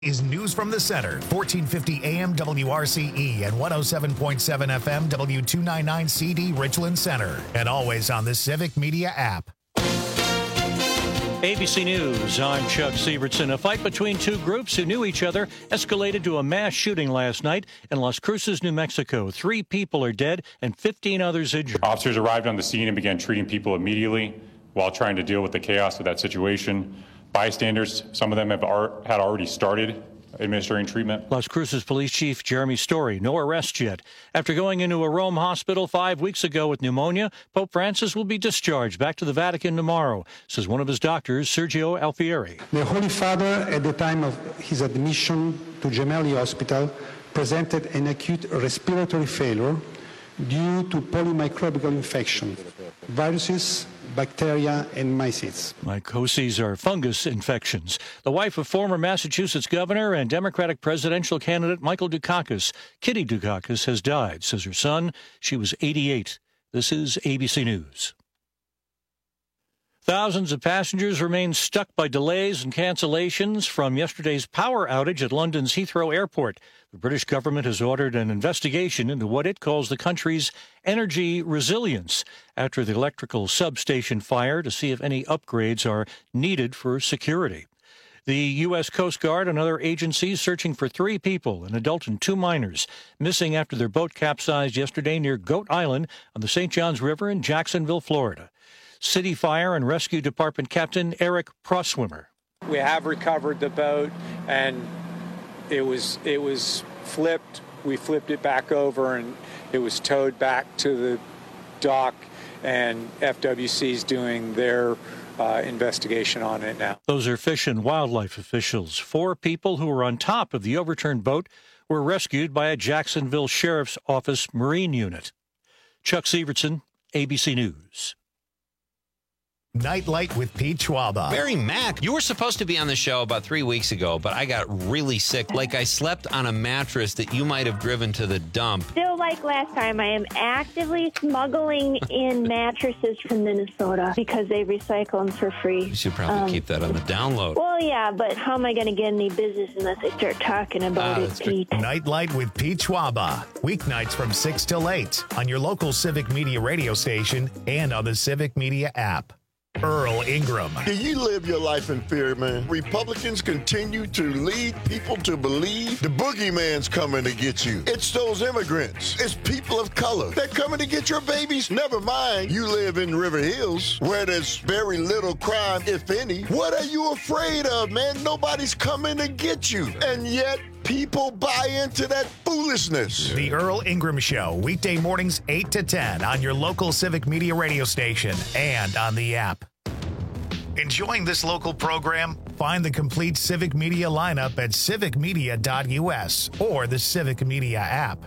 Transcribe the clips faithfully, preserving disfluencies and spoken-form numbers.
Is News from the Center, fourteen fifty A M W R C E and one oh seven point seven F M W two ninety-nine C D Richland Center, and always on the Civic Media app. A B C News, I'm Chuck Sievertson. A fight between two groups who knew each other escalated to a mass shooting last night in Las Cruces, New Mexico. Three people are dead and fifteen others injured. Officers arrived on the scene and began treating people immediately while trying to deal with the chaos of that situation. Bystanders, some of them have ar- had already started administering treatment. Las Cruces Police Chief Jeremy Story, no arrests yet. After going into a Rome hospital five weeks ago with pneumonia, Pope Francis will be discharged back to the Vatican tomorrow, says one of his doctors, Sergio Alfieri. The Holy Father, at the time of his admission to Gemelli Hospital, presented an acute respiratory failure due to polymicrobial infection, viruses, bacteria, and mycetes. Mycoses are fungus infections. The wife of former Massachusetts governor and Democratic presidential candidate Michael Dukakis, Kitty Dukakis, has died, says her son. She was eighty-eight. This is A B C News. Thousands of passengers remain stuck by delays and cancellations from yesterday's power outage at London's Heathrow Airport. The British government has ordered an investigation into what it calls the country's energy resilience after the electrical substation fire to see if any upgrades are needed for security. The U S Coast Guard and other agencies searching for three people, an adult and two minors, missing after their boat capsized yesterday near Goat Island on the Saint Johns River in Jacksonville, Florida. City Fire and Rescue Department Captain Eric Proswimmer. We have recovered the boat, and it was it was flipped. We flipped it back over, and it was towed back to the dock, and F W C's doing their uh, investigation on it now. Those are Fish and Wildlife officials. Four people who were on top of the overturned boat were rescued by a Jacksonville Sheriff's Office Marine unit. Chuck Sievertson, A B C News. Nightlight with Pete Schwaba. Barry Mack, you were supposed to be on the show about three weeks ago, but I got really sick. Like I slept on a mattress that you might have driven to the dump. Still like last time, I am actively smuggling in mattresses from Minnesota because they recycle them for free. You should probably um, keep that on the download. Well, yeah, but how am I going to get any business unless I start talking about uh, it, Pete? Nightlight with Pete Schwaba. Weeknights from six till eight on your local Civic Media radio station and on the Civic Media app. Earl Ingram. Do you live your life in fear, man? Republicans continue to lead people to believe the boogeyman's coming to get you. It's those immigrants. It's people of color. They're coming to get your babies. Never mind, you live in River Hills, where there's very little crime, if any. What are you afraid of, man? Nobody's coming to get you. And yet, people buy into that foolishness. The Earl Ingram Show, weekday mornings eight to ten on your local Civic Media radio station and on the app. Enjoying this local program? Find the complete Civic Media lineup at civic media dot u s or the Civic Media app.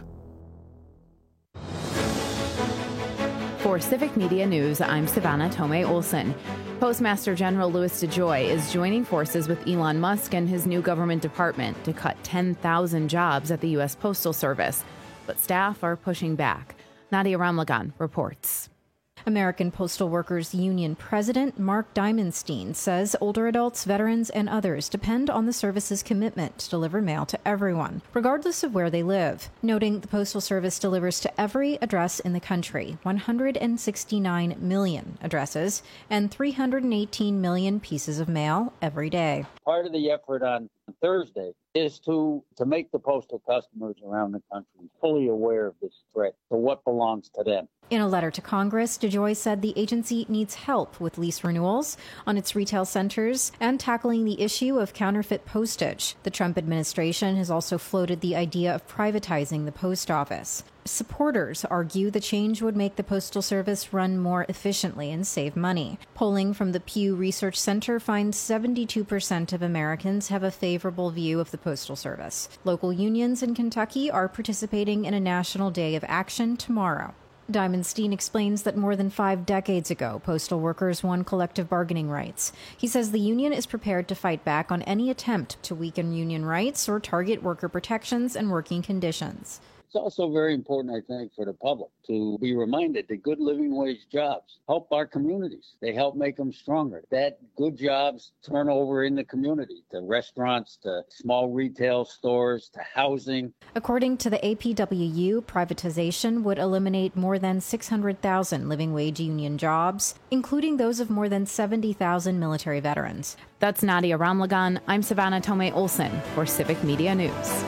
For Civic Media News, I'm Savannah Tomei Olson. Postmaster General Louis DeJoy is joining forces with Elon Musk and his new government department to cut ten thousand jobs at the U S Postal Service. But staff are pushing back. Nadia Ramlagan reports. American Postal Workers Union President Mark Diamondstein says older adults, veterans, and others depend on the service's commitment to deliver mail to everyone, regardless of where they live, noting the Postal Service delivers to every address in the country, one hundred sixty-nine million addresses, and three hundred eighteen million pieces of mail every day. Part of the effort on Thursday is to, to make the postal customers around the country fully aware of this threat, to what belongs to them. In a letter to Congress, DeJoy said the agency needs help with lease renewals on its retail centers and tackling the issue of counterfeit postage. The Trump administration has also floated the idea of privatizing the post office. Supporters argue the change would make the Postal Service run more efficiently and save money. Polling from the Pew Research Center finds seventy-two percent of Americans have a favorable view of the Postal Service. Local unions in Kentucky are participating in a national day of action tomorrow. Diamondstein explains that more than five decades ago, postal workers won collective bargaining rights. He says the union is prepared to fight back on any attempt to weaken union rights or target worker protections and working conditions. It's also very important, I think, for the public to be reminded that good living wage jobs help our communities. They help make them stronger. That good jobs turn over in the community to restaurants, to small retail stores, to housing. According to the A P W U, privatization would eliminate more than six hundred thousand living wage union jobs, including those of more than seventy thousand military veterans. That's Nadia Ramlagan. I'm Savannah Tomei Olson for Civic Media News.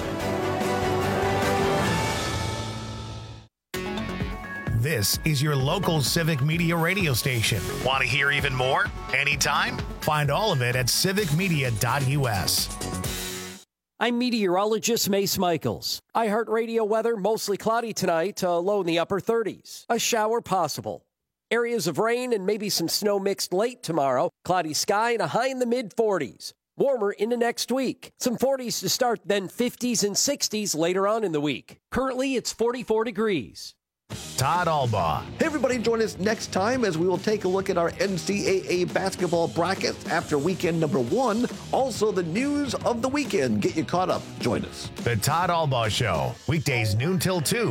This is your local Civic Media radio station. Want to hear even more? Anytime? Find all of it at civic media dot u s. I'm meteorologist Mace Michaels. iHeartRadio weather, mostly cloudy tonight, uh, low in the upper thirties. A shower possible. Areas of rain and maybe some snow mixed late tomorrow. Cloudy sky and a high in the mid forties. Warmer into next week. Some forties to start, then fifties and sixties later on in the week. Currently, it's forty-four degrees. Todd Albaugh. Hey, everybody, join us next time as we will take a look at our N C A A basketball brackets after weekend number one. Also, the news of the weekend. Get you caught up. Join us. The Todd Albaugh Show, weekdays noon till two.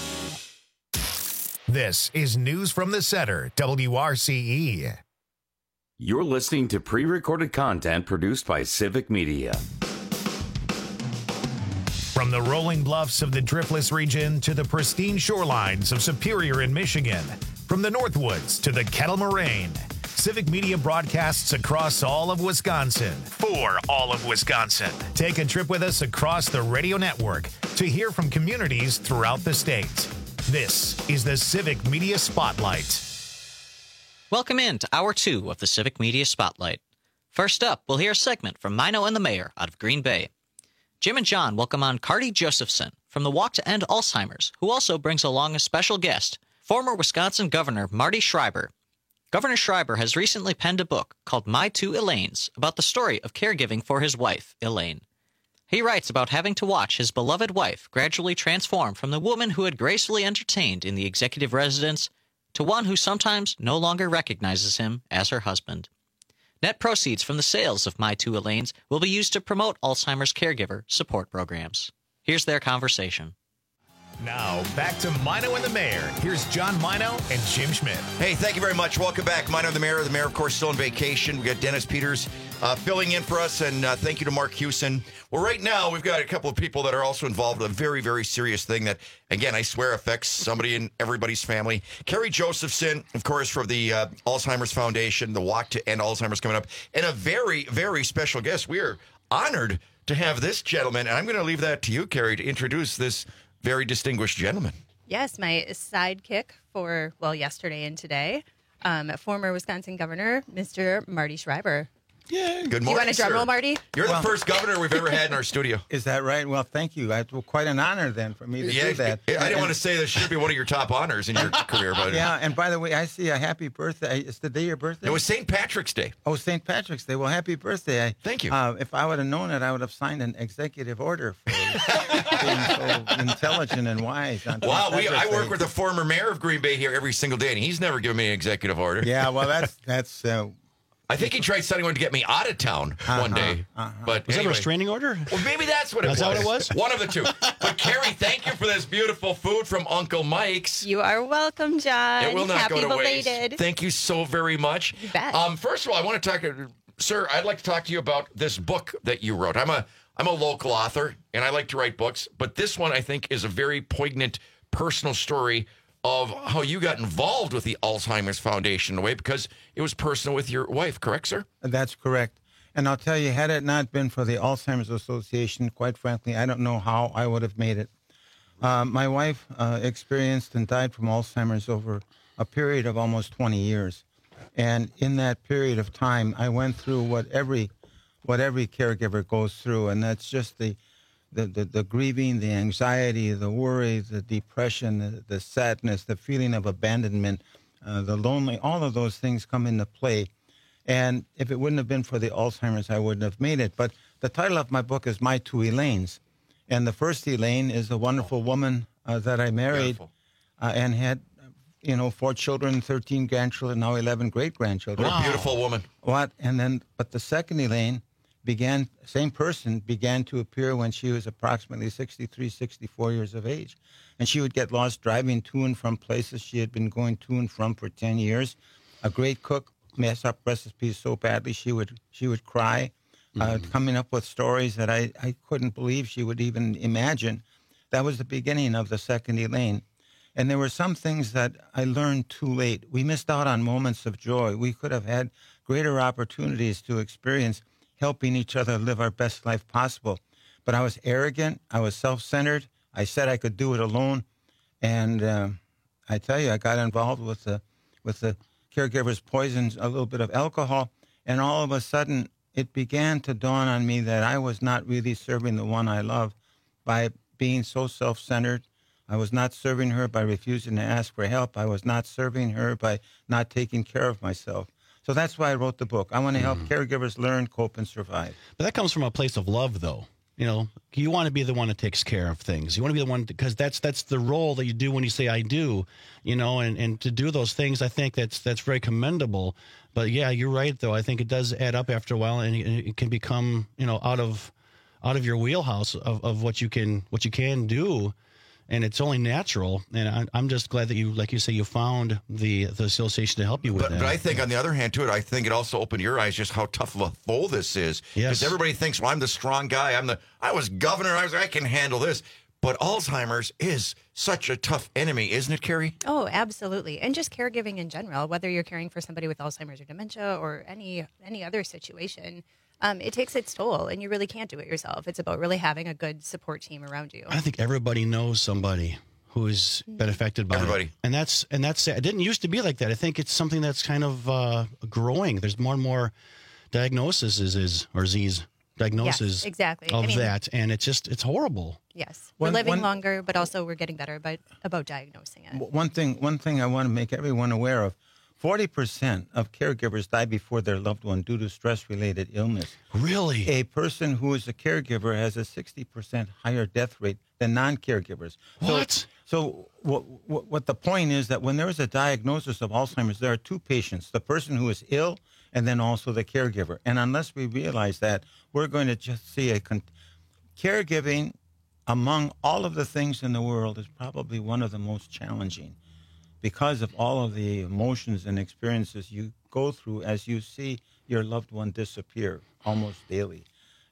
This is News from the Center, W R C E. You're listening to pre-recorded content produced by Civic Media. From the rolling bluffs of the Driftless region to the pristine shorelines of Superior in Michigan, from the Northwoods to the Kettle Moraine, Civic Media broadcasts across all of Wisconsin for all of Wisconsin. Take a trip with us across the radio network to hear from communities throughout the state. This is the Civic Media Spotlight. Welcome in to Hour two of the Civic Media Spotlight. First up, we'll hear a segment from Mino and the Mayor out of Green Bay. Jim and John welcome on Cardi Josephson from the Walk to End Alzheimer's, who also brings along a special guest, former Wisconsin Governor Marty Schreiber. Governor Schreiber has recently penned a book called My Two Elaines about the story of caregiving for his wife, Elaine. He writes about having to watch his beloved wife gradually transform from the woman who had gracefully entertained in the executive residence to one who sometimes no longer recognizes him as her husband. Net proceeds from the sales of My Two Elaines will be used to promote Alzheimer's caregiver support programs. Here's their conversation. Now, back to Mino and the Mayor. Here's John Mino and Jim Schmidt. Hey, thank you very much. Welcome back. Mino and the Mayor. The Mayor, of course, still on vacation. We got Dennis Peters uh, filling in for us, and uh, thank you to Mark Hewson. Well, right now, we've got a couple of people that are also involved in a very, very serious thing that, again, I swear affects somebody in everybody's family. Carrie Josephson, of course, from the uh, Alzheimer's Foundation, the Walk to End Alzheimer's coming up, and a very, very special guest. We are honored to have this gentleman, and I'm going to leave that to you, Carrie, to introduce this very distinguished gentleman. Yes, my sidekick for, well, yesterday and today, um, former Wisconsin Governor, Mister Marty Schreiber. Yeah, good morning, Do you want a drum sir. roll, Marty? You're Well- the first governor we've ever had in our studio. Is that right? Well, thank you. It's quite an honor then for me to Yeah, do that. I didn't And- want to say this should be one of your top honors in your career, but Yeah, and by the way, I see a happy birthday. It's the day of your birthday? it was Saint Patrick's Day. Oh, Saint Patrick's Day. Well, happy birthday. I, Thank you. Uh, if I would have known it, I would have signed an executive order for being so intelligent and wise. On Wow, Saint we, I Patrick's work Day. with the former mayor of Green Bay here every single day, and he's never given me an executive order. Yeah, well, that's that's. Uh, I think he tried something to get me out of town one day. uh-huh. But Was that a anyway. restraining order? Well, maybe that's what it Is was. that what it was? One of the two. But Carrie, thank you for this beautiful food from Uncle Mike's. You are welcome, John. It will not Happy go to belated. waste. Thank you so very much. You bet. Um, first of all, I want to talk, sir. I'd like to talk to you about this book that you wrote. I'm a I'm a local author, and I like to write books. But this one, I think, is a very poignant personal story of how you got involved with the Alzheimer's Foundation in a way, because it was personal with your wife. Correct, sir? That's correct. And I'll tell you, had it not been for the Alzheimer's Association, quite frankly, I don't know how I would have made it. Uh, my wife uh, experienced and died from Alzheimer's over a period of almost twenty years. And in that period of time, I went through what every what every caregiver goes through, and that's just the the, the, the grieving, the anxiety, the worry, the depression, the, the sadness, the feeling of abandonment, uh, the lonely, all of those things come into play. And if it wouldn't have been for the Alzheimer's, I wouldn't have made it. But the title of my book is My Two Elaines. And the first Elaine is a wonderful woman uh, that I married uh, and had, you know, four children, thirteen grandchildren, now eleven great-grandchildren. What a beautiful woman. What? And then, but the second Elaine, began, same person began to appear when she was approximately sixty-three, sixty-four years of age. And she would get lost driving to and from places she had been going to and from for ten years. A great cook, mess up recipes so badly she would she would cry, uh, mm-hmm. coming up with stories that I, I couldn't believe she would even imagine. That was the beginning of the second Elaine. And there were some things that I learned too late. We missed out on moments of joy. We could have had greater opportunities to experience helping each other live our best life possible. But I was arrogant. I was self-centered. I said I could do it alone. And uh, I tell you, I got involved with the, with the caregiver's poisons, a little bit of alcohol. And all of a sudden, it began to dawn on me that I was not really serving the one I love by being so self-centered. I was not serving her by refusing to ask for help. I was not serving her by not taking care of myself. So that's why I wrote the book. I want to help mm. caregivers learn, cope, and survive. But that comes from a place of love, though. You know, you want to be the one that takes care of things. You want to be the one, because that's that's the role that you do when you say I do, you know, and, and to do those things, I think that's that's very commendable. But yeah, you're right, though. I think it does add up after a while, and it, it can become, you know, out of out of your wheelhouse of, of what you can what you can do. And it's only natural, and I'm just glad that you, like you say, you found the the association to help you with but, that. But I think, on the other hand, to it, I think it also opened your eyes just how tough of a foe this is. Because yes. everybody thinks, well, I'm the strong guy. I'm the I was governor. I was I can handle this. But Alzheimer's is such a tough enemy, isn't it, Carrie? Oh, absolutely. And just caregiving in general, whether you're caring for somebody with Alzheimer's or dementia or any any other situation. Um, it takes its toll, and you really can't do it yourself. It's about really having a good support team around you. I think everybody knows somebody who's been affected by everybody. it. And that's and that's it didn't used to be like that. I think it's something that's kind of uh, growing. There's more and more diagnoses is, is or Z's diagnosis yes, exactly. of I mean, that, and it's just it's horrible. Yes, One- we're living one- longer, but also we're getting better about about diagnosing it. One thing, one thing I want to make everyone aware of, forty percent of caregivers die before their loved one due to stress-related illness. Really? A person who is a caregiver has a sixty percent higher death rate than non-caregivers. What? So, so what, what, what the point is that when there is a diagnosis of Alzheimer's, there are two patients, the person who is ill and then also the caregiver. And unless we realize that, we're going to just see a... Con- caregiving, among all of the things in the world, is probably one of the most challenging, because of all of the emotions and experiences you go through as you see your loved one disappear almost daily.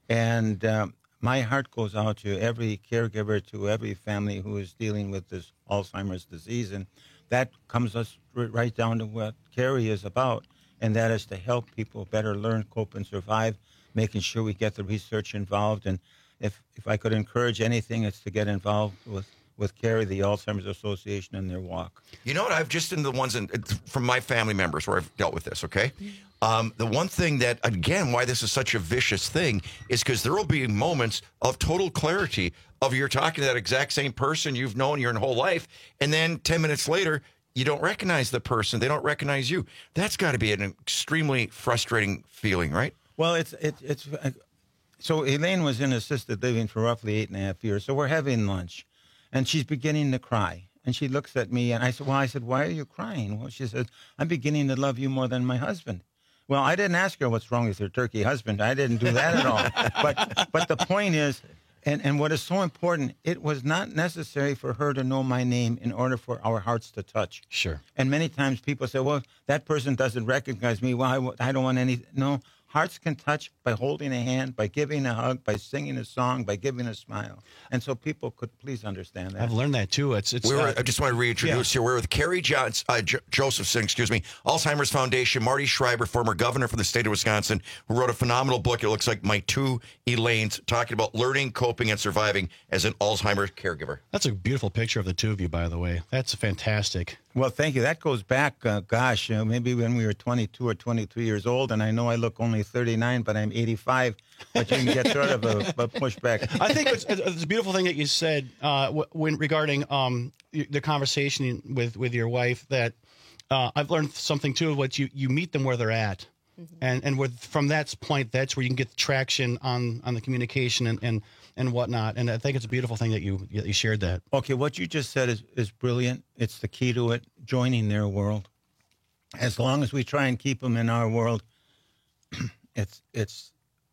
And um, my heart goes out to every caregiver, to every family who is dealing with this Alzheimer's disease. And that comes us right down to what Carrie is about, and that is to help people better learn, cope, and survive, making sure we get the research involved. And if, if I could encourage anything, it's to get involved with with Carrie, the Alzheimer's Association, and their walk. You know what? I've just in the ones in, from my family members where I've dealt with this, okay? Um, the one thing that, again, why this is such a vicious thing is because there will be moments of total clarity of you're talking to that exact same person you've known your whole life, and then ten minutes later, you don't recognize the person. They don't recognize you. That's got to be an extremely frustrating feeling, right? Well, it's... It, it's uh, so Elaine was in assisted living for roughly eight and a half years, so we're having lunch. And she's beginning to cry. And she looks at me, and I said, well, I said, why are you crying? Well, she says, I'm beginning to love you more than my husband. Well, I didn't ask her what's wrong with her turkey husband. I didn't do that at all. But but the point is, and, and what is so important, it was not necessary for her to know my name in order for our hearts to touch. Sure. And many times people say, well, that person doesn't recognize me. Well, I, I don't want any. No. Hearts can touch by holding a hand, by giving a hug, by singing a song, by giving a smile. And so people could please understand that. I've learned that, too. It's, it's, we were, uh, I just want to reintroduce yeah. you. We're with Carrie Johns, uh, J- Josephson, excuse me, Alzheimer's Foundation, Marty Schreiber, former governor from the state of Wisconsin, who wrote a phenomenal book. It looks like My Two Elaines, talking about learning, coping, and surviving as an Alzheimer's caregiver. That's a beautiful picture of the two of you, by the way. That's fantastic. Well, thank you. That goes back, uh, gosh, uh, maybe when we were twenty-two or twenty-three years old, and I know I look only thirty-nine, but I'm eighty-five, but you can get sort of a, a pushback. I think it's, it's a beautiful thing that you said uh, when regarding um, the conversation with, with your wife, that uh, I've learned something, too, what you, you meet them where they're at. Mm-hmm. And and with, from that point, that's where you can get traction on, on the communication and, and, and whatnot. And I think it's a beautiful thing that you that you shared that. Okay, what you just said is, is brilliant. It's the key to it, joining their world. As long as we try and keep them in our world, it's it's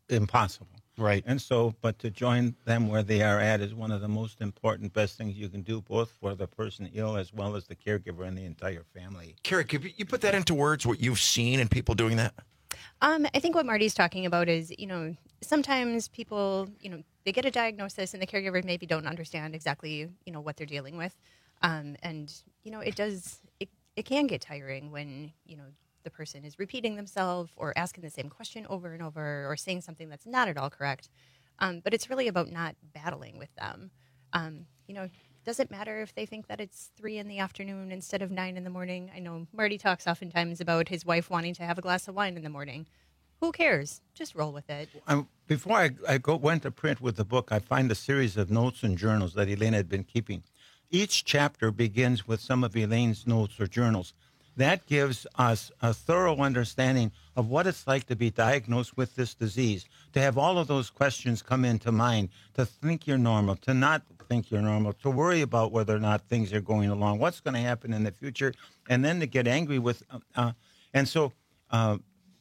impossible. Right. And so, but to join them where they are at is one of the most important, best things you can do, both for the person ill as well as the caregiver and the entire family. Carrie, could you put that into words, what you've seen and people doing that? Um, I think what Marty's talking about is, you know, sometimes people, you know, they get a diagnosis and the caregiver maybe don't understand exactly, you know, what they're dealing with. Um, and, you know, it does, it, it can get tiring when, you know, the person is repeating themselves or asking the same question over and over or saying something that's not at all correct. Um, but it's really about not battling with them. Um, you know, does it matter if they think that it's three in the afternoon instead of nine in the morning? I know Marty talks oftentimes about his wife wanting to have a glass of wine in the morning. Who cares? Just roll with it. Um, before I, I go, went to print with the book, I find a series of notes and journals that Elaine had been keeping. Each chapter begins with some of Elaine's notes or journals. That gives us a thorough understanding of what it's like to be diagnosed with this disease, to have all of those questions come into mind, to think you're normal, to not think you're normal, to worry about whether or not things are going along, what's going to happen in the future, and then to get angry with. Uh, and so uh,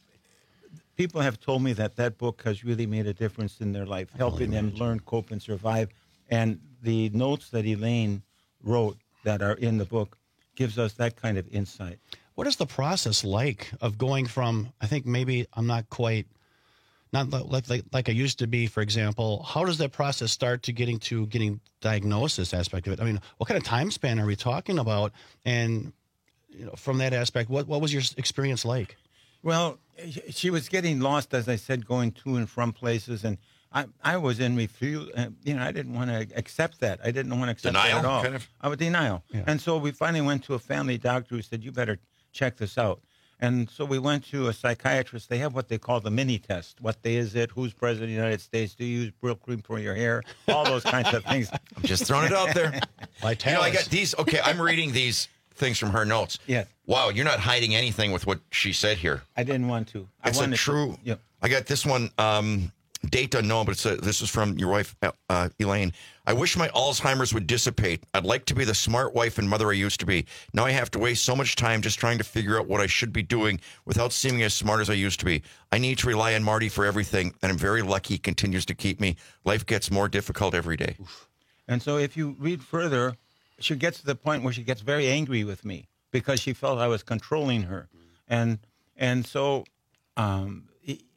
people have told me that that book has really made a difference in their life, helping them learn, cope, and survive. And the notes that Elaine wrote that are in the book gives us that kind of insight. What is the process like of going from, I think maybe I'm not quite, not like, like like I used to be, for example. How does that process start to getting to getting diagnosis aspect of it? I mean, what kind of time span are we talking about? And you know, from that aspect, what, what was your experience like? Well, she was getting lost, as I said, going to and from places, and I, I was in refusal. Uh, you know, I didn't want to accept that. I didn't want to accept denial, that at all. Kind of? I was denial. Yeah. And so we finally went to a family doctor who said, you better check this out. And so we went to a psychiatrist. They have what they call the mini test. What day is it? Who's president of the United States? Do you use Brill cream for your hair? All those kinds of things. I'm just throwing it out there. You know, I got these. Okay, I'm reading these things from her notes. Yes. Wow, you're not hiding anything with what she said here. I didn't want to. I It's a wanted true. To, yeah. I got this one. Um, date unknown, but it's a, this is from your wife, uh, Elaine. I wish my Alzheimer's would dissipate. I'd like to be the smart wife and mother I used to be. Now I have to waste so much time just trying to figure out what I should be doing without seeming as smart as I used to be. I need to rely on Marty for everything, and I'm very lucky he continues to keep me. Life gets more difficult every day. And so if you read further, she gets to the point where she gets very angry with me because she felt I was controlling her. And and so um,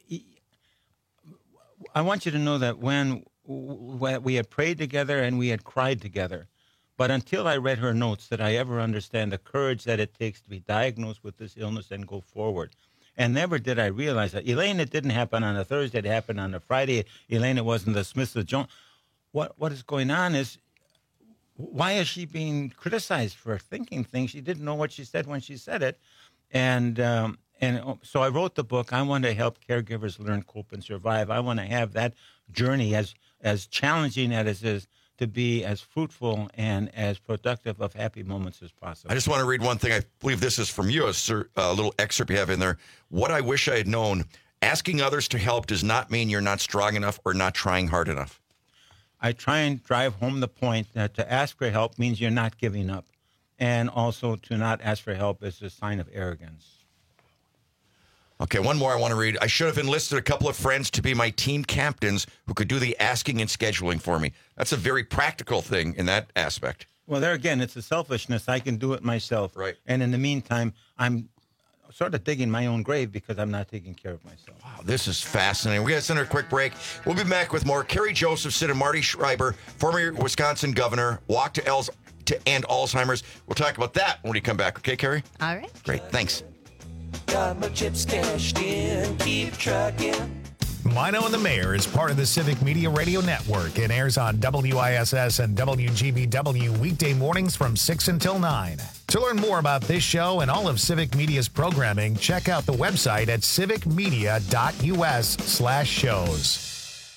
I want you to know that when we had prayed together and we had cried together, but until I read her notes did I ever understand the courage that it takes to be diagnosed with this illness and go forward. And never did I realize that. Elaine, it didn't happen on a Thursday. It happened on a Friday. Elaine, it wasn't the Smiths of Jones. What What is going on is, why is she being criticized for thinking things? She didn't know what she said when she said it. And um, and so I wrote the book. I want to help caregivers learn, cope, and survive. I want to have that journey, as as challenging as it is, to be as fruitful and as productive of happy moments as possible. I just want to read one thing. I believe this is from you, a, sir, a little excerpt you have in there. What I wish I had known, asking others to help does not mean you're not strong enough or not trying hard enough. I try and drive home the point that to ask for help means you're not giving up. And also to not ask for help is a sign of arrogance. Okay, one more I want to read. I should have enlisted a couple of friends to be my team captains who could do the asking and scheduling for me. That's a very practical thing in that aspect. Well, there again, it's a selfishness. I can do it myself. Right. And in the meantime, I'm sort of digging my own grave because I'm not taking care of myself. Wow, this is fascinating. We're going to send her a quick break. We'll be back with more. Carrie Josephson and Marty Schreiber, former Wisconsin governor, walk to, Els- to end Alzheimer's. We'll talk about that when we come back. Okay, Carrie? All right. Great. Thanks. Got my chips cashed in, keep trucking. Mino and the Mayor is part of the Civic Media Radio Network and airs on W I S S and W G B W weekday mornings from six until nine. To learn more about this show and all of Civic Media's programming, check out the website at civicmedia.us slash shows.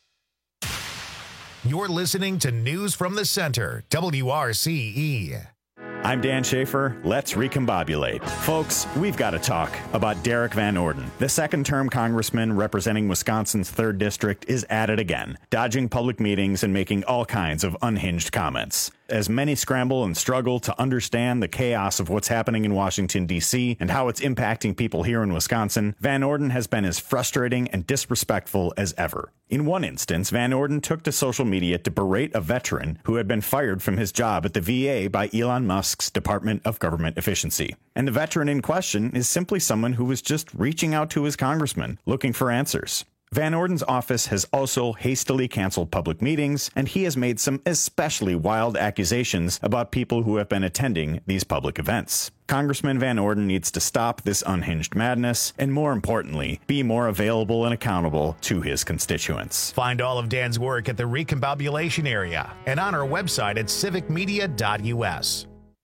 You're listening to News from the Center, W R C E. I'm Dan Schaefer. Let's recombobulate. Folks, we've got to talk about Derek Van Orden. The second-term congressman representing Wisconsin's third District is at it again, dodging public meetings and making all kinds of unhinged comments. As many scramble and struggle to understand the chaos of what's happening in Washington, D C and how it's impacting people here in Wisconsin, Van Orden has been as frustrating and disrespectful as ever. In one instance, Van Orden took to social media to berate a veteran who had been fired from his job at the V A by Elon Musk's Department of Government Efficiency. And the veteran in question is simply someone who was just reaching out to his congressman, looking for answers. Van Orden's office has also hastily canceled public meetings, and he has made some especially wild accusations about people who have been attending these public events. Congressman Van Orden needs to stop this unhinged madness, and more importantly, be more available and accountable to his constituents. Find all of Dan's work at the Recombobulation area and on our website at civic media dot u s.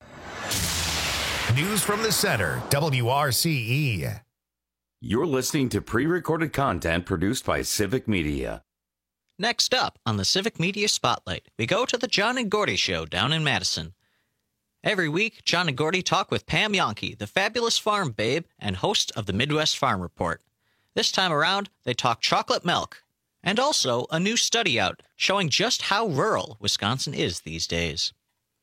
News from the Center, W R C E. You're listening to pre-recorded content produced by Civic Media. Next up on the Civic Media Spotlight, we go to the John and Gordy Show down in Madison. Every week, John and Gordy talk with Pam Yonke, the fabulous farm babe and host of the Midwest Farm Report. This time around, they talk chocolate milk, and also a new study out showing just how rural Wisconsin is these days.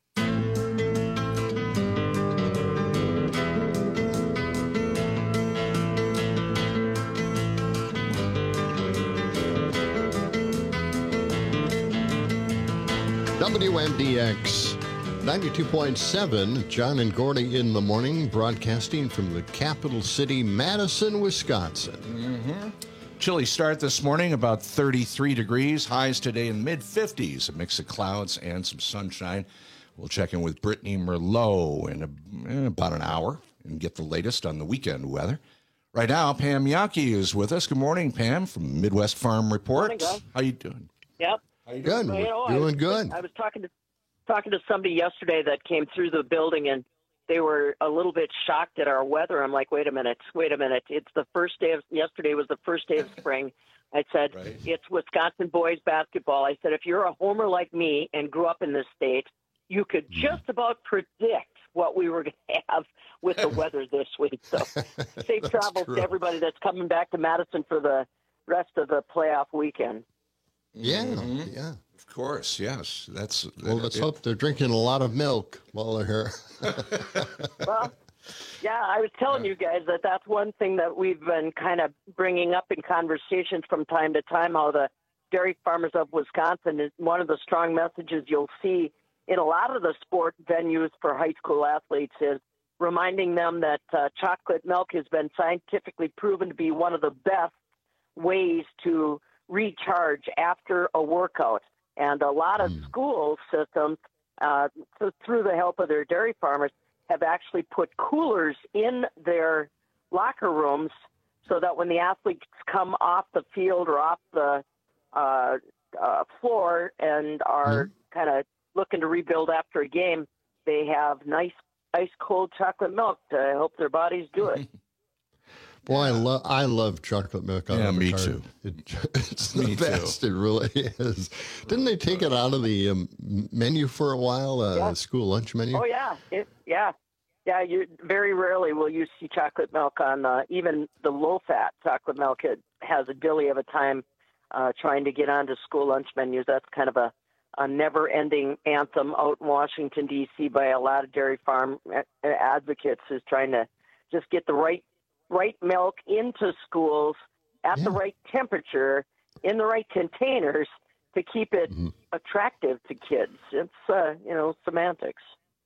W M D X ninety-two point seven, John and Gordy in the morning, broadcasting from the capital city, Madison, Wisconsin. Mm-hmm. Chilly start this morning, about thirty-three degrees. Highs today in mid fifties, a mix of clouds and some sunshine. We'll check in with Brittany Merlot in, a, in about an hour and get the latest on the weekend weather. Right now, Pam Yonke is with us. Good morning, Pam, from Midwest Farm Report. Morning, guys. How you doing? Yep. How you Good. Well, you know, Doing I was, good. I was talking to talking to somebody yesterday that came through the building, and they were a little bit shocked at our weather. I'm like, wait a minute, wait a minute. It's the first day of yesterday was the first day of spring. I said, Right. It's Wisconsin boys basketball. I said, if you're a homer like me and grew up in this state, you could just about predict what we were going to have with the weather this week. So safe travels true. to everybody that's coming back to Madison for the rest of the playoff weekend. Yeah, Mhm. yeah. Of course, yes. That's Well, let's it- hope they're drinking a lot of milk while they're here. Well, yeah, I was telling you guys that that's one thing that we've been kind of bringing up in conversations from time to time, how the dairy farmers of Wisconsin is one of the strong messages you'll see in a lot of the sport venues for high school athletes is reminding them that uh, chocolate milk has been scientifically proven to be one of the best ways to recharge after a workout. And a lot of school systems, uh, so through the help of their dairy farmers, have actually put coolers in their locker rooms so that when the athletes come off the field or off the uh, uh, floor and are kind of looking to rebuild after a game, they have nice ice cold chocolate milk to help their bodies do it. Boy, I love I love chocolate milk. out Yeah, of a me carton. too. It, it's the Me too. best. It really is. Didn't they take it out of the um, menu for a while? Uh, Yeah. The school lunch menu. Oh yeah, it, yeah, yeah. You very rarely will you see chocolate milk on uh, even the low-fat chocolate milk. It has a dilly of a time uh, trying to get onto school lunch menus. That's kind of a, a never-ending anthem out in Washington D C by a lot of dairy farm a- advocates, is trying to just get the right right milk into schools at the right temperature in the right containers to keep it attractive to kids. It's uh, you know semantics.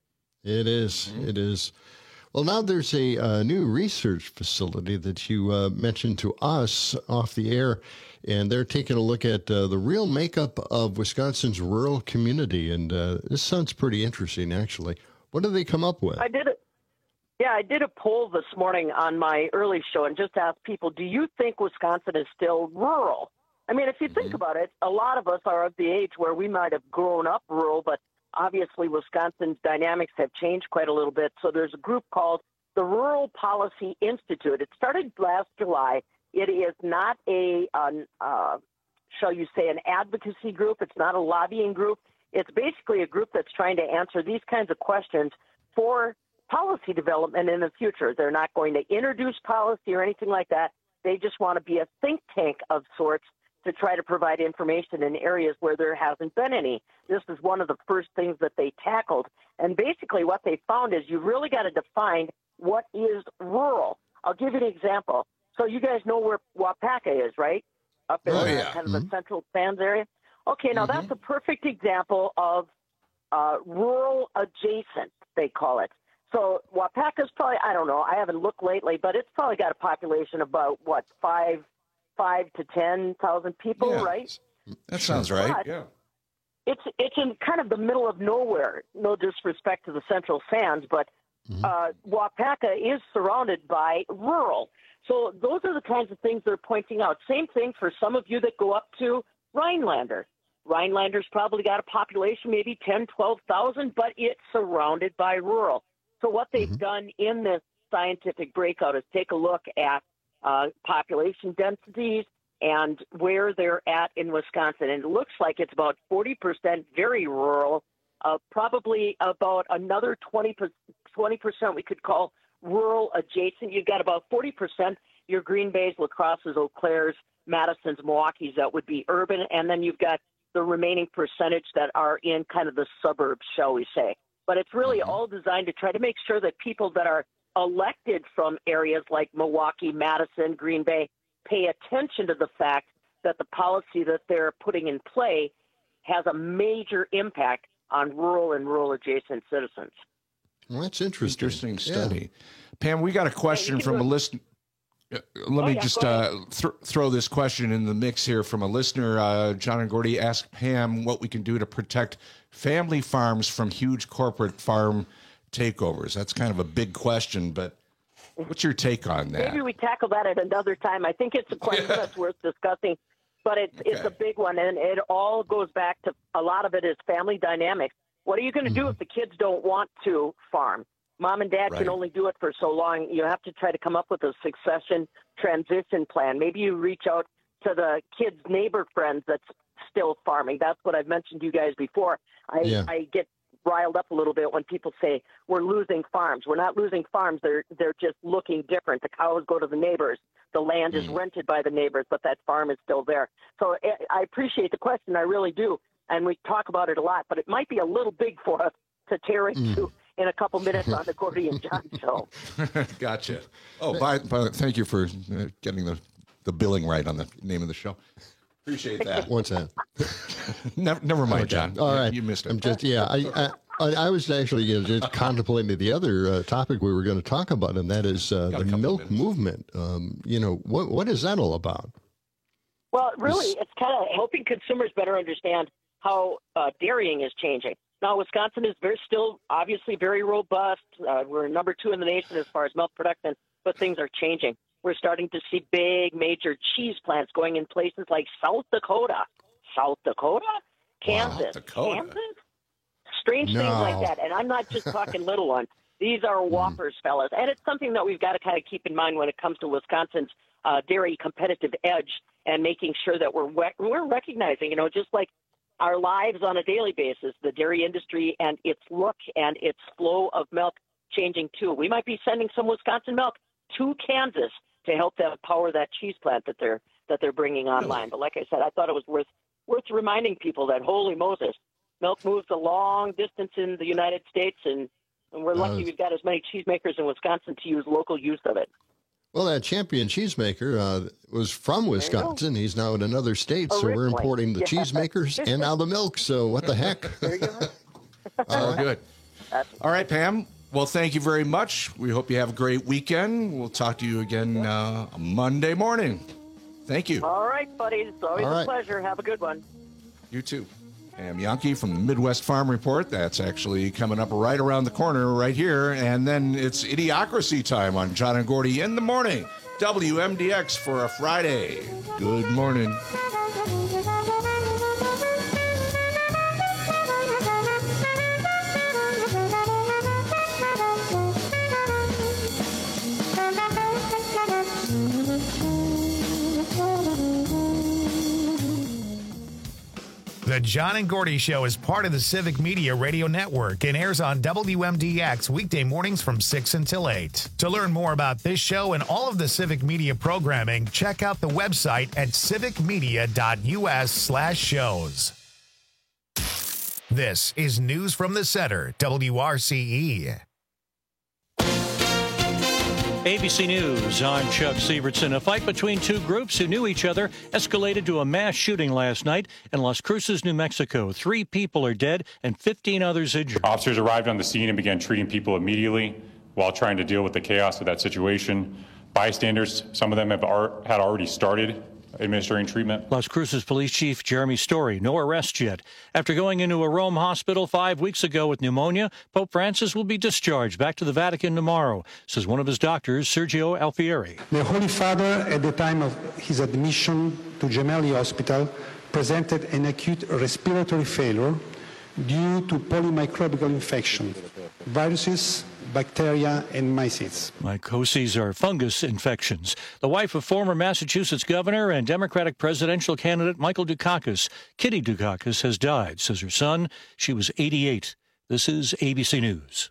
It is. It is. Well, now there's a uh, new research facility that you uh, mentioned to us off the air, and they're taking a look at uh, the real makeup of Wisconsin's rural community. And uh, this sounds pretty interesting, actually. What did they come up with? I did it. Yeah, I did a poll this morning on my early show and just asked people, do you think Wisconsin is still rural? I mean, if you think about it, a lot of us are of the age where we might have grown up rural, but obviously Wisconsin's dynamics have changed quite a little bit. So there's a group called the Rural Policy Institute. It started last July. It is not a, um, uh, shall you say, an advocacy group. It's not a lobbying group. It's basically a group that's trying to answer these kinds of questions for policy development in the future. They're not going to introduce policy or anything like that. They just want to be a think tank of sorts to try to provide information in areas where there hasn't been any. This is one of the first things that they tackled. And basically what they found is you really got to define what is rural. I'll give you an example. So you guys know where Wapaka is, right? Up in Oh, uh, yeah. kind of Mhm. the Central Sands area. Okay, now Mhm. that's a perfect example of uh, rural adjacent, they call it. So Wapaka's probably, I don't know, I haven't looked lately, but it's probably got a population of about, what, five, five to ten thousand people, Yeah. right? That sounds right. But Yeah. It's it's in kind of the middle of nowhere. No disrespect to the Central Sands, but uh, Wapaka is surrounded by rural. So those are the kinds of things they're pointing out. Same thing for some of you that go up to Rhinelander. Rhinelander's probably got a population, maybe ten, twelve thousand, but it's surrounded by rural. So what they've done in this scientific breakout is take a look at uh, population densities and where they're at in Wisconsin. And it looks like it's about forty percent very rural, uh, probably about another twenty percent we could call rural adjacent. You've got about forty percent your Green Bays, La Crosses, Eau Claires, Madisons, Milwaukee's that would be urban. And then you've got the remaining percentage that are in kind of the suburbs, shall we say. But it's really all designed to try to make sure that people that are elected from areas like Milwaukee, Madison, Green Bay, pay attention to the fact that the policy that they're putting in play has a major impact on rural and rural adjacent citizens. Well, that's interesting. Interesting study. Pam, we got a question from a listener. Uh, Let Oh, me yeah, just go uh, th- throw this question in the mix here from a listener. Uh, John and Gordy asked Pam what we can do to protect family farms from huge corporate farm takeovers. That's kind of a big question, but what's your take on that? Maybe we tackle that at another time. I think it's a question that's worth discussing, but it's it's a big one, and it all goes back to a lot of it is family dynamics. What are you going to do if the kids don't want to farm? Mom and dad Right. can only do it for so long. You have to try to come up with a succession transition plan. Maybe you reach out to the kids' neighbor friends that's still farming. That's what I've mentioned to you guys before. I, Yeah. I get riled up a little bit when people say we're losing farms. We're not losing farms. They're they're just looking different. The cows go to the neighbors. The land is rented by the neighbors, but that farm is still there. So I- I appreciate the question. I really do. And we talk about it a lot, but it might be a little big for us to tear into in a couple minutes on the Gordy and John show. Gotcha. Oh, by, by, thank you for uh, getting the, the billing right on the name of the show. Appreciate that. What's that? never, never mind, Okay. John. All right. You missed it. I'm just, yeah, I, I, I was actually you know, just contemplating the other uh, topic we were going to talk about, and that is uh, the milk movement. Um, you know, what what is that all about? Well, really, it's kind of helping consumers better understand how uh, dairying is changing. Now, Wisconsin is very still obviously very robust. Uh, we're number two in the nation as far as milk production, but things are changing. We're starting to see big, major cheese plants going in places like South Dakota, South Dakota, Kansas, Dakota. Kansas. Strange No. things like that. And I'm not just talking little ones. These are whoppers, fellas. And it's something that we've got to kind of keep in mind when it comes to Wisconsin's uh, dairy competitive edge and making sure that we're we- we're recognizing, you know, just like our lives on a daily basis, the dairy industry and its look and its flow of milk changing too. We might be sending some Wisconsin milk to Kansas to help them power that cheese plant that they're that they're bringing online. But like I said, I thought it was worth worth reminding people that holy Moses, milk moves a long distance in the United States, and, and we're lucky Uh, we've got as many cheesemakers in Wisconsin to use local use of it. Well, that champion cheesemaker uh, was from Wisconsin. He's now in another state, so we're Originally, importing the yeah. cheesemakers and now the milk. So what the heck? All good. All right, Pam. Well, thank you very much. We hope you have a great weekend. We'll talk to you again uh, Monday morning. Thank you. All right, buddy. It's always All a right. pleasure. Have a good one. You too. Pam Yankee from the Midwest Farm Report. That's actually coming up right around the corner right here. And then it's Idiocracy time on John and Gordy in the morning. W M D X for a Friday. Good morning. The John and Gordy Show is part of the Civic Media Radio Network and airs on W M D X weekday mornings from six until eight. To learn more about this show and all of the Civic Media programming, check out the website at civicmedia.us slash shows. This is News from the Center, W R C E. A B C News, I'm Chuck Sievertson. A fight between two groups who knew each other escalated to a mass shooting last night in Las Cruces, New Mexico. Three people are dead and fifteen others injured. Officers arrived on the scene and began treating people immediately while trying to deal with the chaos of that situation. Bystanders, some of them have ar- had already started administering treatment. Las Cruces Police Chief Jeremy Story, no arrests yet. After going into a Rome hospital five weeks ago with pneumonia, Pope Francis will be discharged back to the Vatican tomorrow, says one of his doctors, Sergio Alfieri. The Holy Father, at the time of his admission to Gemelli Hospital, presented an acute respiratory failure due to polymicrobial infection, viruses, bacteria, and mycetes. Mycoses are fungus infections. The wife of former Massachusetts governor and Democratic presidential candidate Michael Dukakis, Kitty Dukakis, has died, says her son. She was eighty-eight. This is A B C News.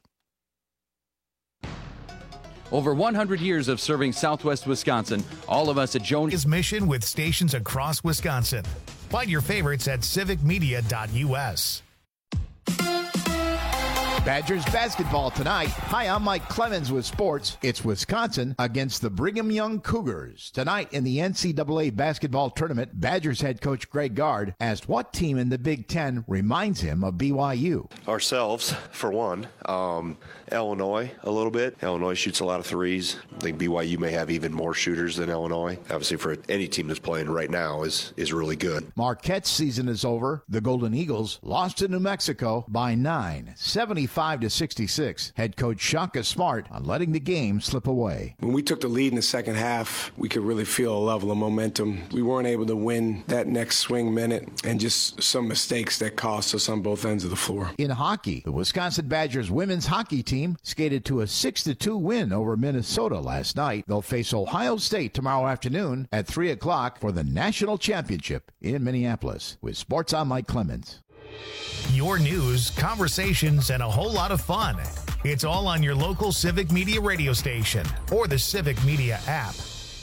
Over one hundred years of serving Southwest Wisconsin, all of us at Jones. His mission with stations across Wisconsin. Find your favorites at civic media dot U S. Badgers basketball tonight. Hi, I'm Mike Clemens with sports. It's Wisconsin against the Brigham Young Cougars. Tonight in the N C double A basketball tournament, Badgers head coach Greg Gard asked what team in the Big Ten reminds him of B Y U. Ourselves, for one. Um, Illinois, a little bit. Illinois shoots a lot of threes. I think B Y U may have even more shooters than Illinois. Obviously, for any team that's playing right now is, is really good. Marquette's season is over. The Golden Eagles lost to New Mexico by nine, seventy-five to sixty-six. Head coach Shaka Smart on letting the game slip away. When we took the lead in the second half, we could really feel a level of momentum. We weren't able to win that next swing minute, and just some mistakes that cost us on both ends of the floor. In hockey, the Wisconsin Badgers women's hockey team skated to a six to two win over Minnesota last night. They'll face Ohio State tomorrow afternoon at three o'clock for the national championship in Minneapolis. With Sports, I'm Mike Clemens. Your news, conversations, and a whole lot of fun. It's all on your local Civic Media radio station or the Civic Media app.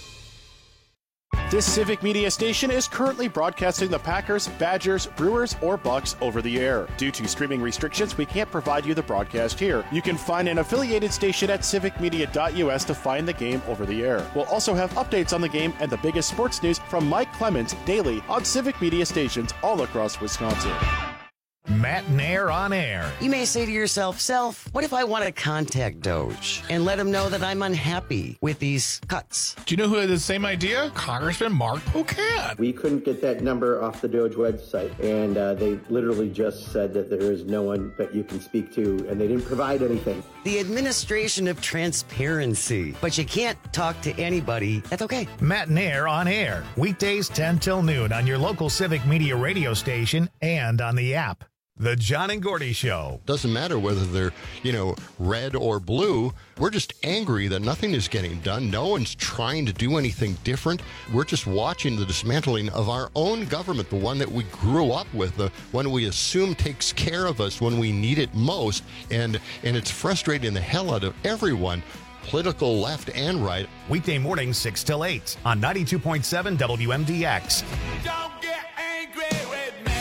This Civic Media station is currently broadcasting the Packers, Badgers, Brewers, or Bucks over the air. Due to streaming restrictions, we can't provide you the broadcast here. You can find an affiliated station at civic media dot U S to find the game over the air. We'll also have updates on the game and the biggest sports news from Mike Clemens daily on Civic Media stations all across Wisconsin. Matt Nair on air. You may say to yourself, Self, what if I want to contact Doge and let him know that I'm unhappy with these cuts? Do you know who had the same idea? Congressman Mark Pocan. We couldn't get that number off the Doge website, and uh, they literally just said that there is no one that you can speak to, and they didn't provide anything. The administration of transparency. But you can't talk to anybody. That's okay. Matt Nair on air. Weekdays ten till noon on your local Civic Media radio station and on the app. The John and Gordy Show. Doesn't matter whether they're, you know, red or blue. We're just angry that nothing is getting done. No one's trying to do anything different. We're just watching the dismantling of our own government, the one that we grew up with, the one we assume takes care of us when we need it most. And, and it's frustrating the hell out of everyone, political left and right. Weekday mornings, six till eight on ninety-two point seven W M D X. Don't get angry with me.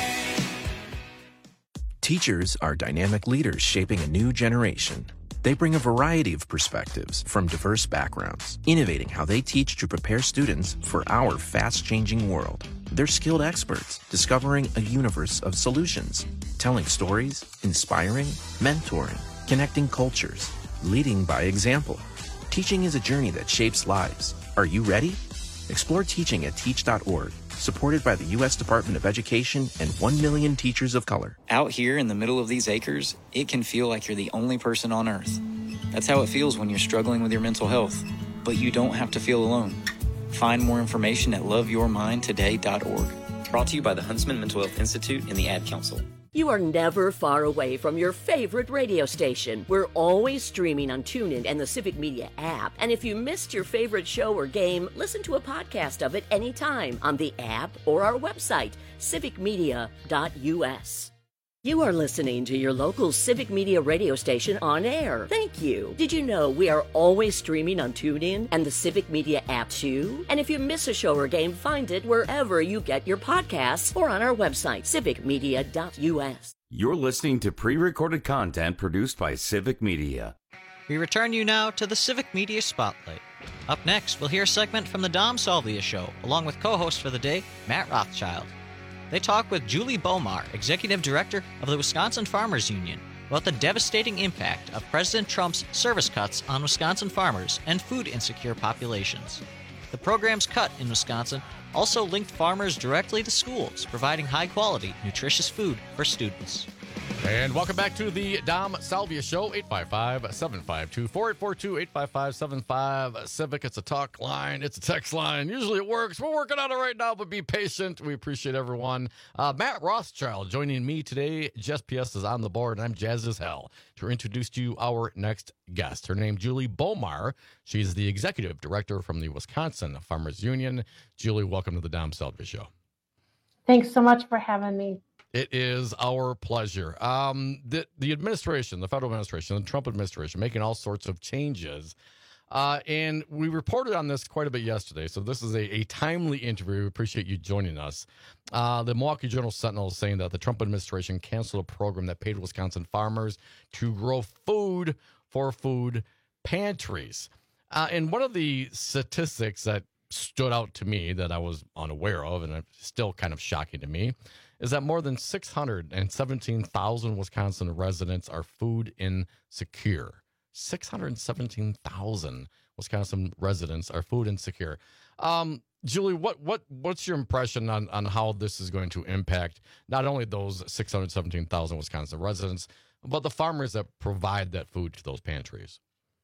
Teachers are dynamic leaders shaping a new generation. They bring a variety of perspectives from diverse backgrounds, innovating how they teach to prepare students for our fast-changing world. They're skilled experts, discovering a universe of solutions, telling stories, inspiring, mentoring, connecting cultures, leading by example. Teaching is a journey that shapes lives. Are you ready? Explore teaching at teach dot org. Supported by the U S Department of Education and one million teachers of color. Out here in the middle of these acres, it can feel like you're the only person on earth. That's how it feels when you're struggling with your mental health. But you don't have to feel alone. Find more information at love your mind today dot org. Brought to you by the Huntsman Mental Health Institute and the Ad Council. You are never far away from your favorite radio station. We're always streaming on TuneIn and the Civic Media app. And if you missed your favorite show or game, listen to a podcast of it anytime on the app or our website, civic media dot u s. You are listening to your local Civic Media radio station on air. Thank you. Did you know we are always streaming on TuneIn and the Civic Media app too? And if you miss a show or game, find it wherever you get your podcasts or on our website, civic media dot u s. You're listening to pre-recorded content produced by Civic Media. We return you now to the Civic Media Spotlight. Up next, we'll hear a segment from the Dom Salvia Show, along with co-host for the day, Matt Rothschild. They talk with Julie Bomar, Executive Director of the Wisconsin Farmers Union, about the devastating impact of President Trump's service cuts on Wisconsin farmers and food insecure populations. The program's cut in Wisconsin also linked farmers directly to schools, providing high-quality, nutritious food for students. And welcome back to the Dom Salvia Show, eight five five, seven five two, four eight four two, eight five five, seven five, Civic. It's a talk line. It's a text line. Usually it works. We're working on it right now, but be patient. We appreciate everyone. Uh, Matt Rothschild joining me today. Jess P S is on the board, and I'm jazz as hell to introduce to you our next guest. Her name, Julie Bomar. She's the Executive Director from the Wisconsin Farmers Union. Julie, welcome to the Dom Salvia Show. Thanks so much for having me. It is our pleasure. Um, the, the administration, the federal administration, the Trump administration, making all sorts of changes. Uh, and we reported on this quite a bit yesterday, so this is a, a timely interview. We appreciate you joining us. Uh, the Milwaukee Journal-Sentinel is saying that the Trump administration canceled a program that paid Wisconsin farmers to grow food for food pantries. Uh, and one of the statistics that stood out to me that I was unaware of, and it's still kind of shocking to me, is that more than six hundred seventeen thousand Wisconsin residents are food insecure. six hundred seventeen thousand Wisconsin residents are food insecure. Um, Julie, what what what's your impression on, on how this is going to impact not only those six hundred seventeen thousand Wisconsin residents, but the farmers that provide that food to those pantries?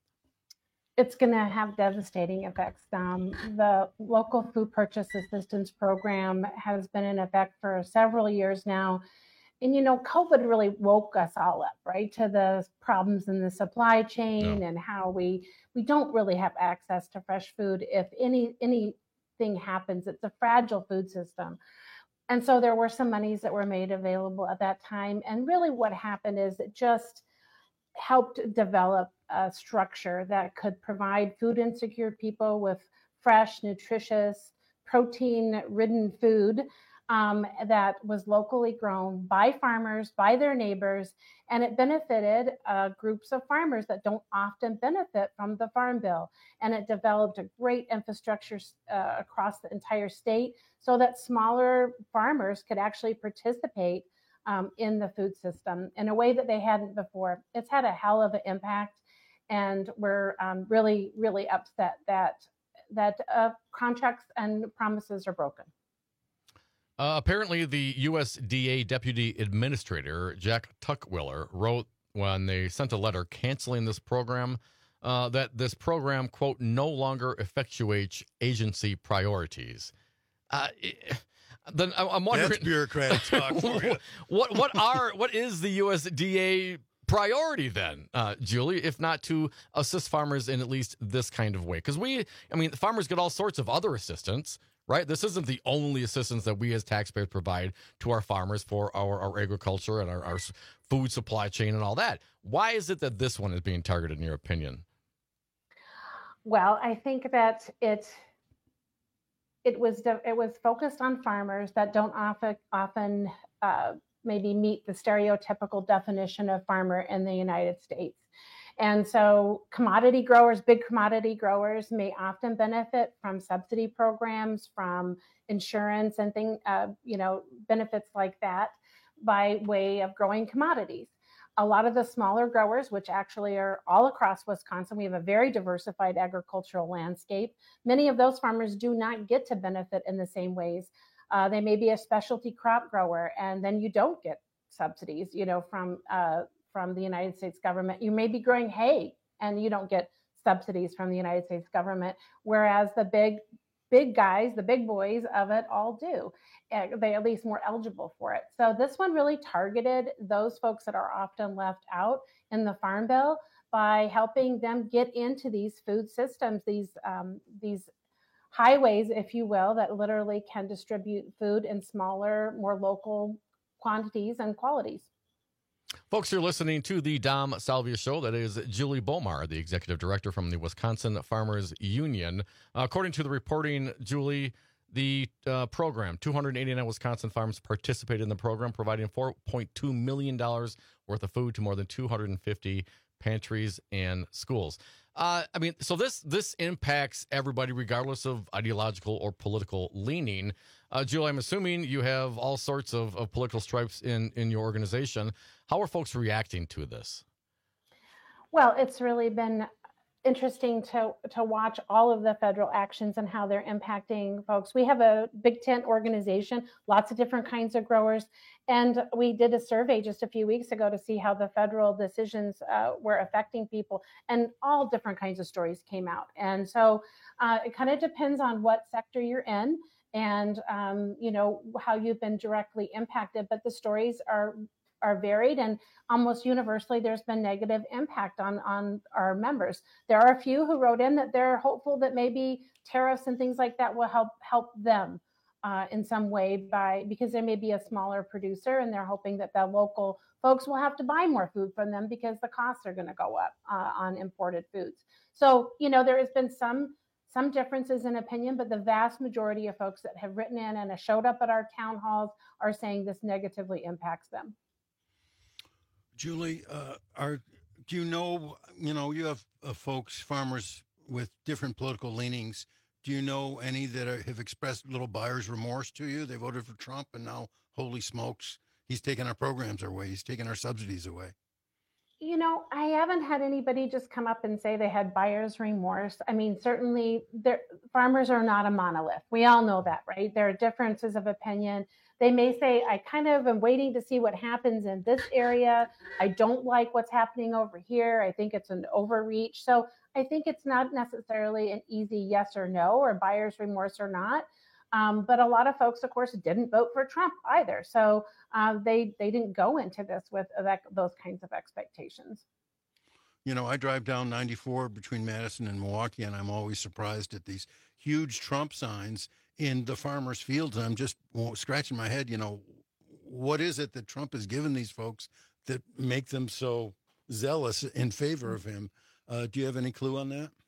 It's going to have devastating effects. Um, the local food purchase assistance program has been in effect for several years now. And, you know, COVID really woke us all up, right, to the problems in the supply chain yeah. and how we we don't really have access to fresh food. If any anything happens, it's a fragile food system. And so there were some monies that were made available at that time. And really what happened is it just helped develop a structure that could provide food insecure people with fresh, nutritious, protein-ridden food um, that was locally grown by farmers, by their neighbors, and it benefited uh, groups of farmers that don't often benefit from the Farm Bill. And it developed a great infrastructure uh, across the entire state so that smaller farmers could actually participate Um, in the food system in a way that they hadn't before. It's had a hell of an impact, and we're um, really, really upset that that uh, contracts and promises are broken. Uh, apparently, the U S D A Deputy Administrator, Jack Tuckwiller, wrote when they sent a letter canceling this program uh, that this program, quote, no longer effectuates agency priorities. Uh, it, Then I'm wondering, that's bureaucratic talk for you. what what are what is the U S D A priority then, uh, Julie, if not to assist farmers in at least this kind of way? Because we, I mean, farmers get all sorts of other assistance, right? This isn't the only assistance that we as taxpayers provide to our farmers for our, our agriculture and our, our food supply chain and all that. Why is it that this one is being targeted, in your opinion? Well, I think that it. It was it was focused on farmers that don't often often uh, maybe meet the stereotypical definition of farmer in the United States, and so commodity growers, big commodity growers, may often benefit from subsidy programs, from insurance and thing uh, you know benefits like that by way of growing commodities. A lot of the smaller growers, which actually are all across Wisconsin, we have a very diversified agricultural landscape. Many of those farmers do not get to benefit in the same ways. Uh, they may be a specialty crop grower, and then you don't get subsidies, you know, from uh, from the United States government. You may be growing hay, and you don't get subsidies from the United States government. Whereas the big big guys, the big boys of it all do. Uh, They at least more eligible for it. So this one really targeted those folks that are often left out in the Farm Bill by helping them get into these food systems, these um, these highways, if you will, that literally can distribute food in smaller, more local quantities and qualities. Folks, you're listening to the Dom Salvia Show. That is Julie Bomar, the executive director from the Wisconsin Farmers Union. Uh, according to the reporting, Julie, the uh, program, two hundred eighty-nine Wisconsin farms participated in the program, providing four point two million dollars worth of food to more than two hundred fifty pantries and schools. Uh, I mean, so this this impacts everybody regardless of ideological or political leaning. Uh, Julie, I'm assuming you have all sorts of, of political stripes in, in your organization. How are folks reacting to this? Well, it's really been interesting to to watch all of the federal actions and how they're impacting folks. We have a big tent organization, lots of different kinds of growers, and we did a survey just a few weeks ago to see how the federal decisions uh, were affecting people, and all different kinds of stories came out. And so uh, it kind of depends on what sector you're in and um, you know how you've been directly impacted, but the stories are are varied, and almost universally there's been negative impact on on our members. There are a few who wrote in that they're hopeful that maybe tariffs and things like that will help help them uh, in some way, by because there may be a smaller producer and they're hoping that the local folks will have to buy more food from them because the costs are going to go up uh, on imported foods. So you know there has been some some differences in opinion, but the vast majority of folks that have written in and have showed up at our town halls are saying this negatively impacts them. Julie, uh, are do you know, you know, you have uh, folks, farmers with different political leanings. Do you know any that are, have expressed little buyer's remorse to you? They voted for Trump, and now, holy smokes, he's taking our programs away. He's taking our subsidies away. You know, I haven't had anybody just come up and say they had buyer's remorse. I mean, certainly there, farmers are not a monolith. We all know that, right? There are differences of opinion. They may say, I kind of am waiting to see what happens in this area. I don't like what's happening over here. I think it's an overreach. So I think it's not necessarily an easy yes or no, or buyer's remorse or not. Um, but a lot of folks, of course, didn't vote for Trump either. So uh, they they didn't go into this with that, those kinds of expectations. You know, I drive down ninety-four between Madison and Milwaukee, and I'm always surprised at these huge Trump signs in the farmers' fields. And I'm just scratching my head, you know, what is it that Trump has given these folks that make them so zealous in favor of him? Uh, do you have any clue on that?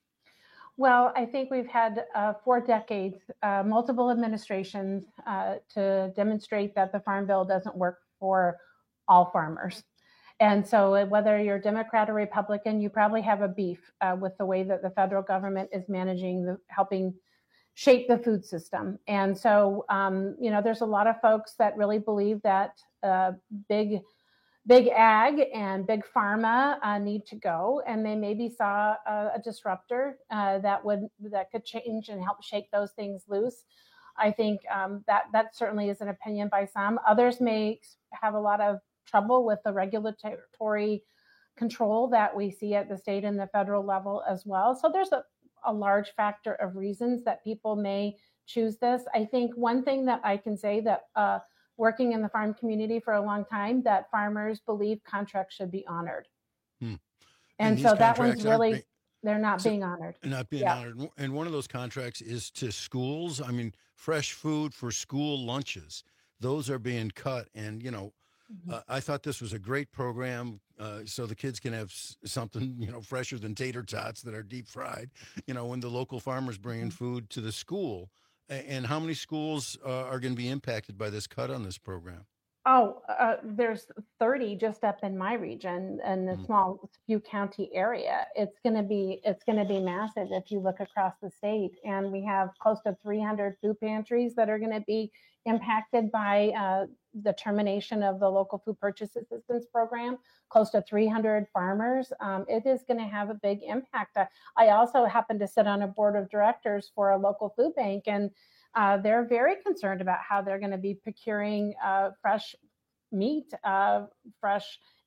Well, I think we've had uh, four decades, uh, multiple administrations uh, to demonstrate that the Farm Bill doesn't work for all farmers. And so whether you're Democrat or Republican, you probably have a beef uh, with the way that the federal government is managing, the, helping shape the food system. And so, um, you know, there's a lot of folks that really believe that uh, big Big ag and big pharma uh, need to go, and they maybe saw a, a disruptor uh, that would that could change and help shake those things loose. I think um, that that certainly is an opinion by some. Others may have a lot of trouble with the regulatory control that we see at the state and the federal level as well. So there's a, a large factor of reasons that people may choose this. I think one thing that I can say that uh, working in the farm community for a long time, that farmers believe contracts should be honored. Hmm. And, and so that one's really, being, they're not so being honored. Not being yeah. honored. And one of those contracts is to schools. I mean, fresh food for school lunches. Those are being cut. And, you know, mm-hmm. uh, I thought this was a great program uh, so the kids can have s- something, you know, fresher than tater tots that are deep fried, you know, when the local farmers bringing mm-hmm. food to the school. And how many schools uh, are going to be impacted by this cut on this program? Oh, uh, there's thirty just up in my region in the mm. small few county area. It's going to be it's going to be massive if you look across the state. And we have close to three hundred food pantries that are going to be impacted by uh, the termination of the local food purchase assistance program. Close to three hundred farmers. Um, it is going to have a big impact. I, I also happen to sit on a board of directors for a local food bank, and uh, they're very concerned about how they're going to be procuring uh, fresh meat, uh, fresh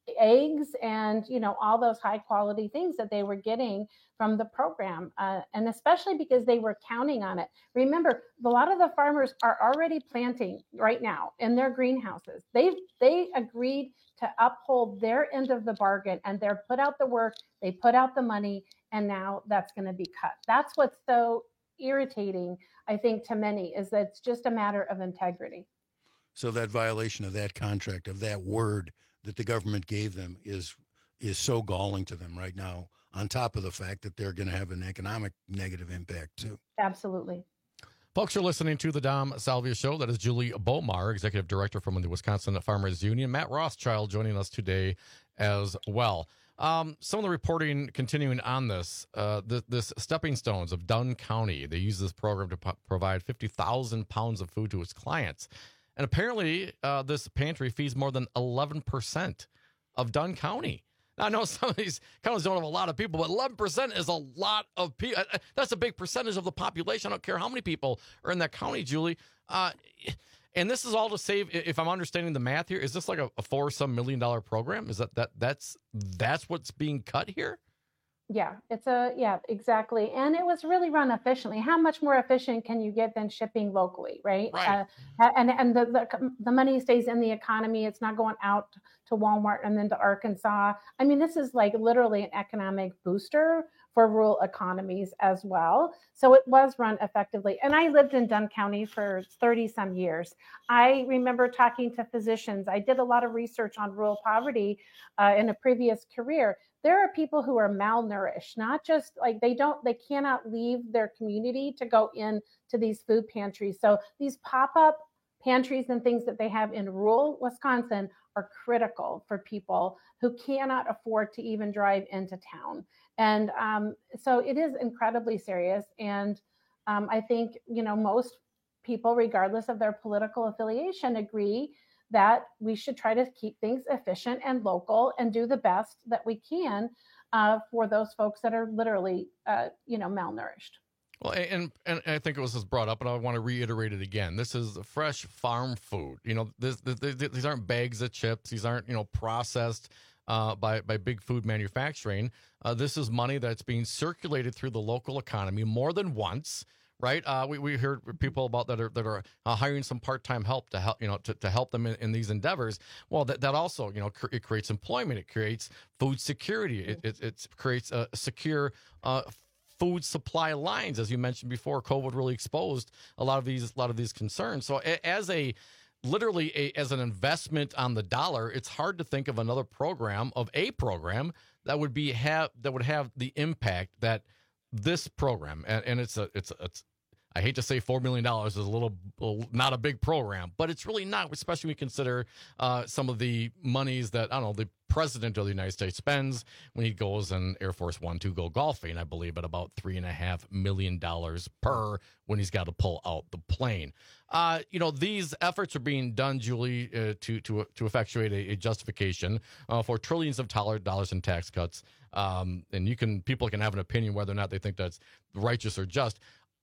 eggs and, you know, all those high quality things that they were getting from the program. Uh, and especially because they were counting on it. Remember, a lot of the farmers are already planting right now in their greenhouses. They they agreed to uphold their end of the bargain, and they're put out the work, they put out the money, and now that's going to be cut. That's what's so irritating, I think, to many, is that it's just a matter of integrity. So that violation of that contract, of that word that the government gave them, is is so galling to them right now, on top of the fact that they're going to have an economic negative impact too. Absolutely. Folks, you're listening to the Dom Salvia Show. That is Julie Bomar, Executive Director from the Wisconsin Farmers Union. Matt Rothschild joining us today as well. Um, some of the reporting continuing on this, uh, this, this Stepping Stones of Dunn County. They use this program to po- provide fifty thousand pounds of food to its clients. And apparently, uh, this pantry feeds more than eleven percent of Dunn County. Now, I know some of these counties don't have a lot of people, but eleven percent is a lot of people. That's a big percentage of the population. I don't care how many people are in that county, Julie. Uh, and this is all to save, if I'm understanding the math here, is this like a, a four some million dollar program? Is that, that that's that's what's being cut here? Yeah, it's a, yeah, exactly. And it was really run efficiently. How much more efficient can you get than shipping locally, right? Right. Uh, and and the, the the money stays in the economy. It's not going out to Walmart and then to Arkansas. I mean, this is like literally an economic booster for rural economies as well. So it was run effectively. And I lived in Dunn County for thirty some years. I remember talking to physicians. I did a lot of research on rural poverty uh, in a previous career. There are people who are malnourished, not just like they don't, they cannot leave their community to go in to these food pantries. So these pop-up pantries and things that they have in rural Wisconsin are critical for people who cannot afford to even drive into town. And um, so it is incredibly serious. And um, I think, you know, most people, regardless of their political affiliation, agree that we should try to keep things efficient and local and do the best that we can uh, for those folks that are literally, uh, you know, malnourished. Well, and and I think it was just brought up, and I want to reiterate it again. This is fresh farm food. You know, this, this, these aren't bags of chips. These aren't, you know, processed uh, by by big food manufacturing. Uh, this is money that's being circulated through the local economy more than once. Right, uh, we we heard people about that are that are uh, hiring some part time help to help you know to, to help them in, in these endeavors. Well, that, that also you know cr- it creates employment, it creates food security, it it, it creates a secure uh, food supply lines, as you mentioned before. COVID really exposed a lot of these a lot of these concerns. So a, as a literally a, as an investment on the dollar, it's hard to think of another program of a program that would be have that would have the impact that this program and, and it's a it's it's. I hate to say four million dollars is a little, not a big program, but it's really not, especially when we consider uh, some of the monies that, I don't know, the president of the United States spends when he goes in Air Force One to go golfing, I believe, at about three and a half million dollars per when he's got to pull out the plane. Uh, you know, these efforts are being done, Julie, uh, to to to effectuate a, a justification uh, for trillions of dollars in tax cuts. Um, and you can people can have an opinion whether or not they think that's righteous or just.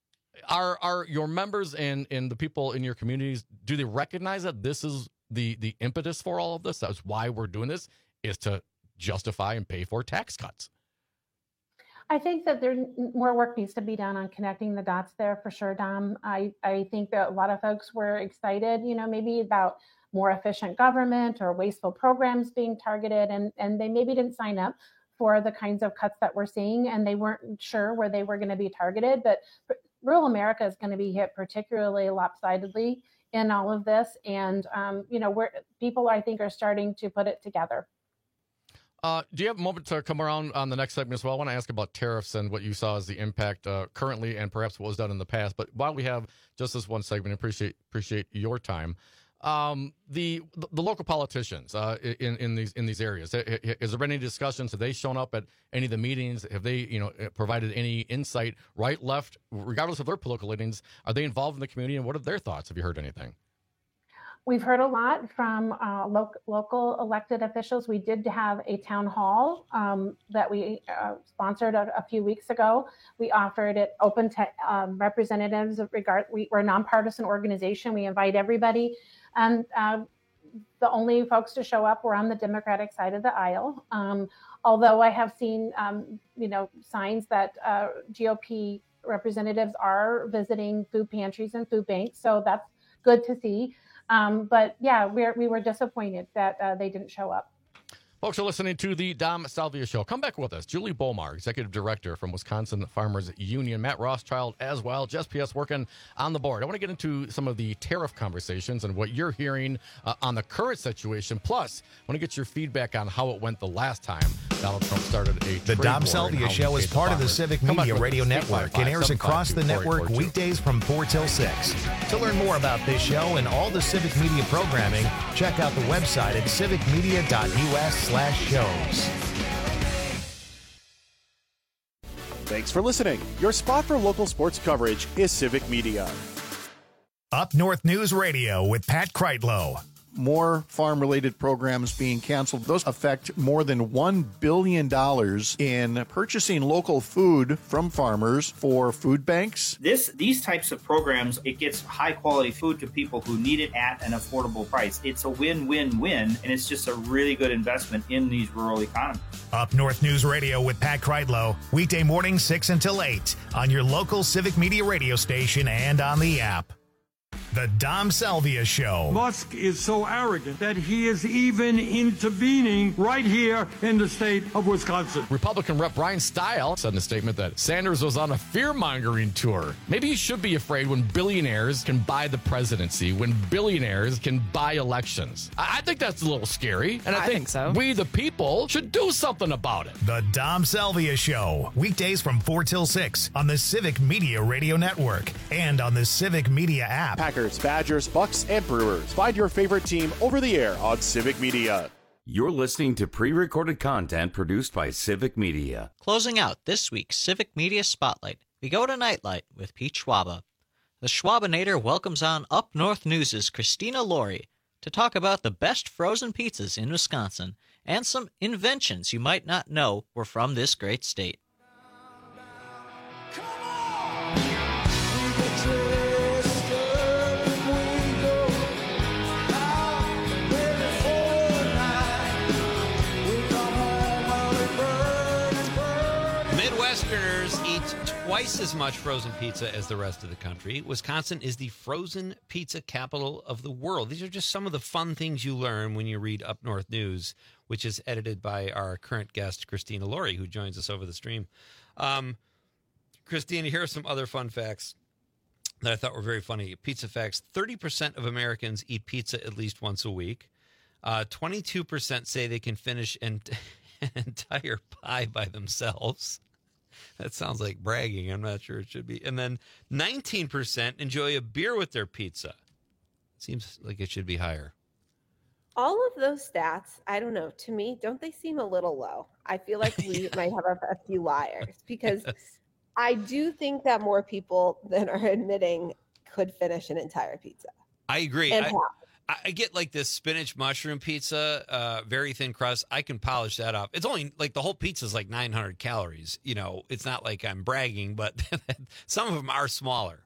Are are your members and, and the people in your communities, do they recognize that this is the, the impetus for all of this? That's why we're doing this, is to justify and pay for tax cuts? I think that there more work needs to be done on connecting the dots there for sure, Dom. I, I think that a lot of folks were excited, you know, maybe about more efficient government or wasteful programs being targeted, and, and they maybe didn't sign up for the kinds of cuts that we're seeing, and they weren't sure where they were going to be targeted. But rural America is going to be hit particularly lopsidedly in all of this. And, um, you know, where people, I think, are starting to put it together. Uh, do you have a moment to come around on the next segment as well? I want to ask about tariffs and what you saw as the impact uh, currently and perhaps what was done in the past. But while we have just this one segment, appreciate appreciate your time. Um, the the local politicians uh, in in these in these areas, has there been any discussions? Have they shown up at any of the meetings? Have they you know provided any insight, right, left, regardless of their political leanings? Are they involved in the community, and what are their thoughts? Have you heard anything? We've heard a lot from uh, lo- local elected officials. We did have a town hall um, that we uh, sponsored a, a few weeks ago. We offered it open to um, representatives of regard. We, we're a nonpartisan organization. We invite everybody. And uh, the only folks to show up were on the Democratic side of the aisle. Um, although I have seen, um, you know, signs that uh, G O P representatives are visiting food pantries and food banks. So that's good to see. Um, but yeah, we're, we were disappointed that uh, they didn't show up. Folks are listening to the Dom Salvia Show. Come back with us. Julie Bomar, Executive Director from Wisconsin Farmers Union. Matt Rothschild as well. Jess P S working on the board. I want to get into some of the tariff conversations and what you're hearing uh, on the current situation. Plus, I want to get your feedback on how it went the last time Donald Trump started a The Dom Salvia Show is part of the Civic Media Radio Network and airs across the network weekdays from four till six. To learn more about this show and all the Civic Media programming, check out the website at civic media dot u s slash shows. Thanks for listening. Your spot for local sports coverage is Civic Media. Up North News Radio with Pat Kreitlow. More farm-related programs being canceled. Those affect more than one billion dollars in purchasing local food from farmers for food banks. This, these types of programs, it gets high-quality food to people who need it at an affordable price. It's a win-win-win, and it's just a really good investment in these rural economies. Up North News Radio with Pat Kreitlow, weekday mornings six until eight on your local Civic Media radio station and on the app. The Dom Salvia Show. Musk is so arrogant that he is even intervening right here in the state of Wisconsin. Republican Rep Brian Stile said in a statement that Sanders was on a fear-mongering tour. Maybe you should be afraid when billionaires can buy the presidency, when billionaires can buy elections. I, I think that's a little scary, and I, I think, think so. we, the people, should do something about it. The Dom Salvia Show, weekdays from four till six on the Civic Media Radio Network and on the Civic Media app. Packers, Badgers, Bucks, and Brewers. Find your favorite team over the air on Civic Media. You're listening to pre-recorded content produced by Civic Media. Closing out this week's Civic Media Spotlight, we go to Nightlight with Pete Schwaba. The Schwabinator welcomes on Up North News' Christina Laurie to talk about the best frozen pizzas in Wisconsin and some inventions you might not know were from this great state. Midwesterners eat twice as much frozen pizza as the rest of the country. Wisconsin is the frozen pizza capital of the world. These are just some of the fun things you learn when you read Up North News, which is edited by our current guest, Christina Laurie, who joins us over the stream. Um, Christina, here are some other fun facts that I thought were very funny. Pizza facts: thirty percent of Americans eat pizza at least once a week. Uh, twenty-two percent say they can finish an, an entire pie by themselves. That sounds like bragging. I'm not sure it should be. And then nineteen percent enjoy a beer with their pizza. Seems like it should be higher. All of those stats, I don't know, to me, don't they seem a little low? I feel like we yeah. might have a, a few liars because yes. I do think that more people than are admitting could finish an entire pizza. I agree. And I, I get like this spinach mushroom pizza, uh, very thin crust. I can polish that off. It's only like the whole pizza is like nine hundred calories. You know, it's not like I'm bragging, but some of them are smaller.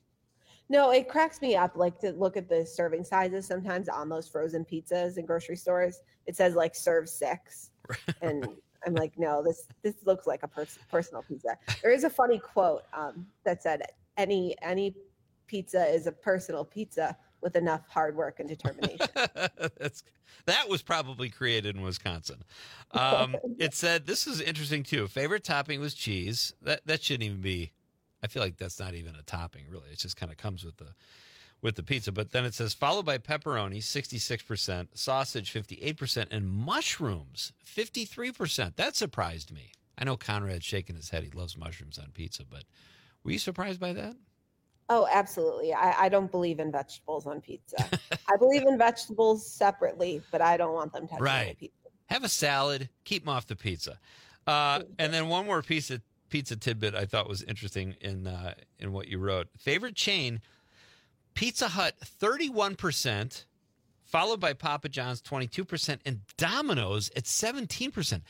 No, it cracks me up. Like to look at the serving sizes sometimes on those frozen pizzas in grocery stores. It says like serve six, and I'm like, no, this this looks like a pers- personal pizza. There is a funny quote um, that said, "Any any pizza is a personal pizza with enough hard work and determination." That's, that was probably created in Wisconsin. Um, it said, this is interesting too. Favorite topping was cheese. That that shouldn't even be. I feel like that's not even a topping, really. It just kind of comes with the with the pizza. But then it says, followed by pepperoni, sixty-six percent, sausage, fifty-eight percent, and mushrooms, fifty-three percent. That surprised me. I know Conrad's shaking his head. He loves mushrooms on pizza, but were you surprised by that? Oh, absolutely. I, I don't believe in vegetables on pizza. I believe in vegetables separately, but I don't want them touching right. my pizza. Have a salad. Keep them off the pizza. Uh, and then one more piece of pizza tidbit I thought was interesting in uh, in what you wrote. Favorite chain, Pizza Hut, thirty-one percent, followed by Papa John's, twenty-two percent, and Domino's at seventeen percent.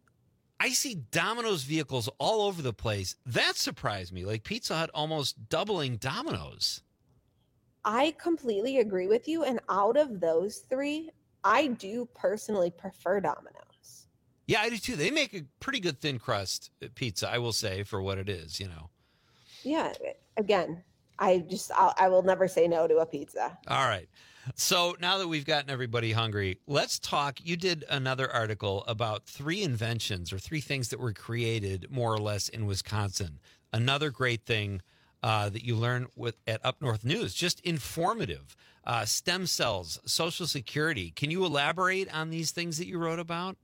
I see Domino's vehicles all over the place. That surprised me. Like Pizza Hut almost doubling Domino's. I completely agree with you. And out of those three, I do personally prefer Domino's. Yeah, I do too. They make a pretty good thin crust pizza, I will say, for what it is, you know. Yeah. Again, I just, I'll, I will never say no to a pizza. All right. So now that we've gotten everybody hungry, let's talk. You did another article about three inventions or three things that were created more or less in Wisconsin. Another great thing uh, that you learn with at Up North News, just informative. Uh, stem cells, Social Security. Can you elaborate on these things that you wrote about?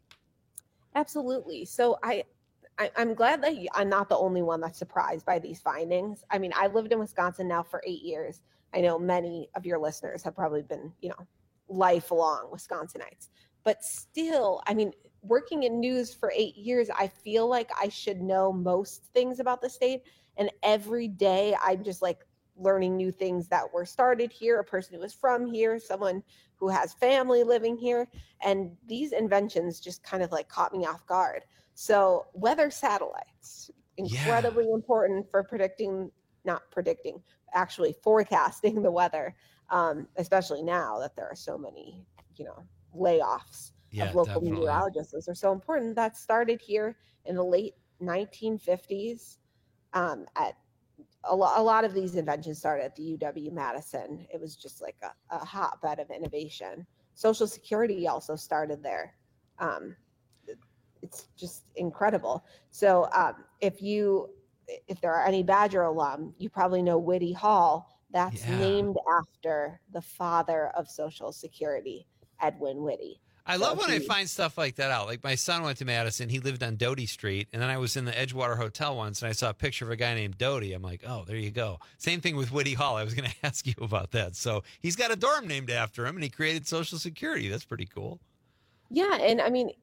Absolutely. So I, I I'm glad that you, I'm not the only one that's surprised by these findings. I mean, I've lived in Wisconsin now for eight years. I know many of your listeners have probably been, you know, lifelong Wisconsinites, but still, I mean, working in news for eight years, I feel like I should know most things about the state. And every day I'm just like learning new things that were started here, a person who was from here, someone who has family living here. And these inventions just kind of like caught me off guard. So weather satellites, incredibly yeah. important for predicting, not predicting, actually forecasting the weather, um, especially now that there are so many, you know, layoffs yeah, of local definitely. meteorologists. Those are so important. That started here in the late nineteen fifties. Um, at a, lo- a lot of these inventions started at the U W-Madison. It was just like a, a hotbed of innovation. Social Security also started there. Um, it, it's just incredible. So um, if you if there are any Badger alum, you probably know Whitty Hall. That's Yeah. named after the father of Social Security, Edwin Whitty. I So love when I he- find stuff like that out. Like my son went to Madison. He lived on Doty Street. And then I was in the Edgewater Hotel once and I saw a picture of a guy named Doty. I'm like, oh, there you go. Same thing with Whitty Hall. I was going to ask you about that. So he's got a dorm named after him and he created Social Security. That's pretty cool. Yeah, and I mean,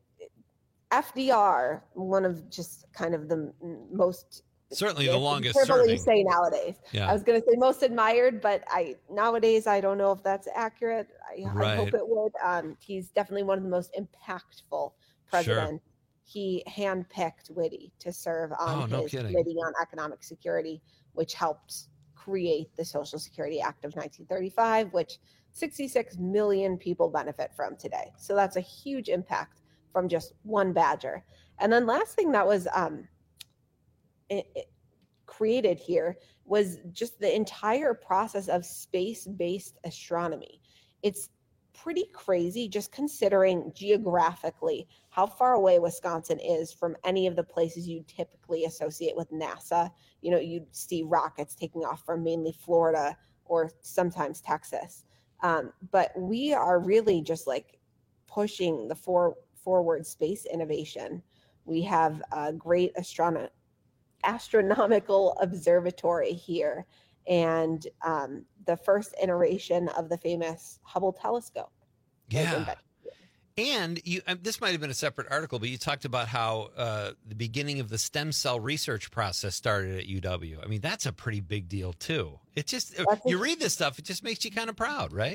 F D R, one of just kind of the m- most Certainly the it's longest hyperbole serving. say nowadays. Yeah. I was going to say most admired, but I nowadays I don't know if that's accurate. I, I Right. hope it would. Um, he's definitely one of the most impactful presidents. He handpicked Whitty to serve on Oh, no his kidding. committee on economic security, which helped create the Social Security Act of nineteen thirty-five, which sixty-six million people benefit from today. So that's a huge impact from just one Badger. And then last thing that was um, it, it created here was just the entire process of space-based astronomy. It's pretty crazy just considering geographically how far away Wisconsin is from any of the places you typically associate with NASA. You know, you'd see rockets taking off from mainly Florida or sometimes Texas. Um, but we are really just like pushing the for, forward space innovation. We have a great astrono- astronomical observatory here and um, the first iteration of the famous Hubble telescope. was Yeah. invented. And you, um, this might have been a separate article, but you talked about how uh, the beginning of the stem cell research process started at U W. I mean, that's a pretty big deal too. It just, you read this stuff, it just makes you kind of proud, right?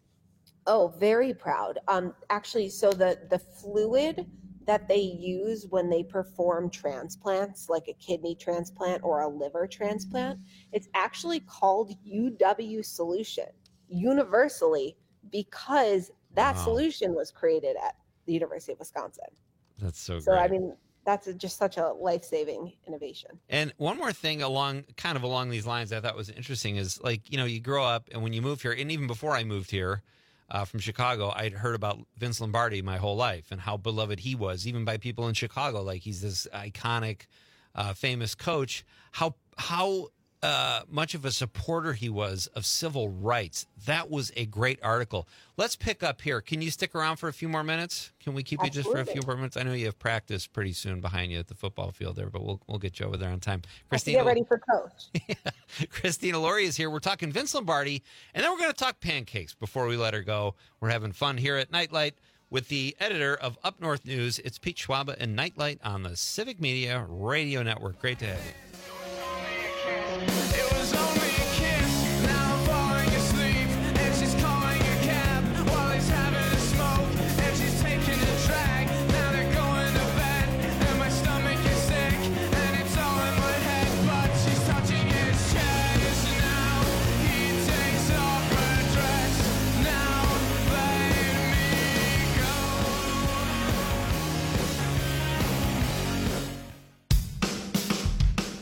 Oh, very proud. Um, actually, so the the fluid that they use when they perform transplants, like a kidney transplant or a liver transplant, it's actually called U W solution universally because that Wow. solution was created at the University of Wisconsin. That's so, So, great. I mean, that's a, just such a life-saving innovation. And one more thing along kind of along these lines I thought was interesting is like, you know, you grow up and when you move here, and even before I moved here uh, from Chicago, I'd heard about Vince Lombardi my whole life and how beloved he was, even by people in Chicago. Like he's this iconic, uh, famous coach. How, how uh, much of a supporter he was of civil rights. That was a great article. Let's pick up here. Can you stick around for a few more minutes? Can we keep you just for a few Absolutely. more minutes? I know you have practice pretty soon behind you at the football field there, but we'll we'll get you over there on time. I have to Christina, get ready for coach. Christina Laurie is here. We're talking Vince Lombardi, and then we're going to talk pancakes before we let her go. We're having fun here at Nightlight with the editor of Up North News. It's Pete Schwaba and Nightlight on the Civic Media Radio Network. Great to have you. It was only a kiss, now I'm falling asleep, and she's calling a cab while he's having a smoke, and she's taking a drag, now they're going to bed, and my stomach is sick, and it's all in my head, but she's touching his chest, now he takes off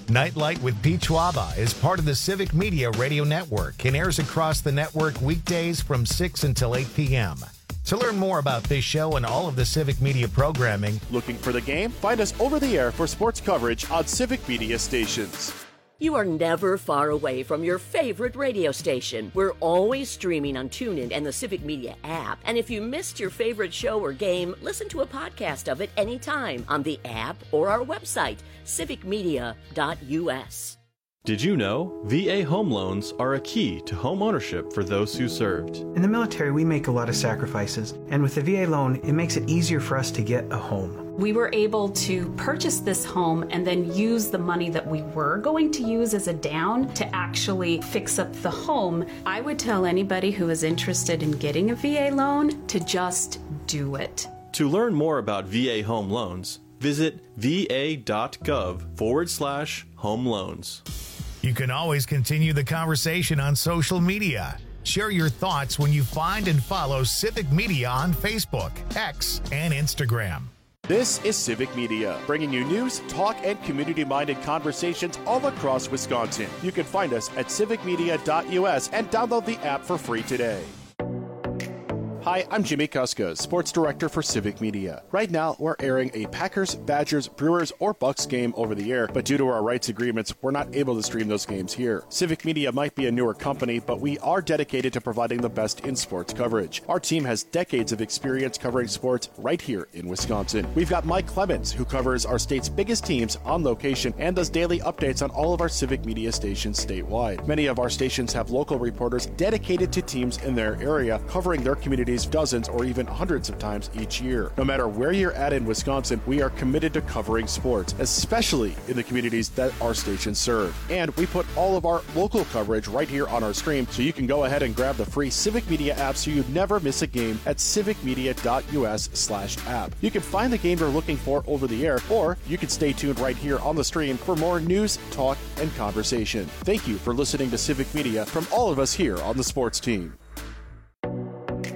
Nightlight with Pete Schwaba is part of the Civic Media Radio Network and airs across the network weekdays from six until eight p.m. To learn more about this show and all of the Civic Media programming, looking for the game? Find us over the air for sports coverage on Civic Media stations. You are never far away from your favorite radio station. We're always streaming on TuneIn and the Civic Media app. And if you missed your favorite show or game, listen to a podcast of it anytime on the app or our website, civic media dot u s. Did you know V A home loans are a key to home ownership for those who served? In the military, we make a lot of sacrifices, and with the V A loan, it makes it easier for us to get a home. We were able to purchase this home and then use the money that we were going to use as a down to actually fix up the home. I would tell anybody who is interested in getting a V A loan to just do it. To learn more about V A home loans, visit va.gov forward slash home loans. You can always continue the conversation on social media. Share your thoughts when you find and follow Civic Media on Facebook, X, and Instagram. This is Civic Media, bringing you news, talk, and community-minded conversations all across Wisconsin. You can find us at civic media dot u s and download the app for free today. Hi, I'm Jimmy Kuska, Sports Director for Civic Media. Right now, we're airing a Packers, Badgers, Brewers, or Bucks game over the air, but due to our rights agreements, we're not able to stream those games here. Civic Media might be a newer company, but we are dedicated to providing the best in sports coverage. Our team has decades of experience covering sports right here in Wisconsin. We've got Mike Clemens, who covers our state's biggest teams on location and does daily updates on all of our Civic Media stations statewide. Many of our stations have local reporters dedicated to teams in their area, covering their communities dozens or even hundreds of times each year. No matter where you're at in Wisconsin, we are committed to covering sports, especially in the communities that our stations serve. And we put all of our local coverage right here on our stream, so you can go ahead and grab the free Civic Media app so you never miss a game at civic media dot u s slash app. You can find the game you're looking for over the air, or you can stay tuned right here on the stream for more news, talk, and conversation. Thank you for listening to Civic Media from all of us here on the sports team.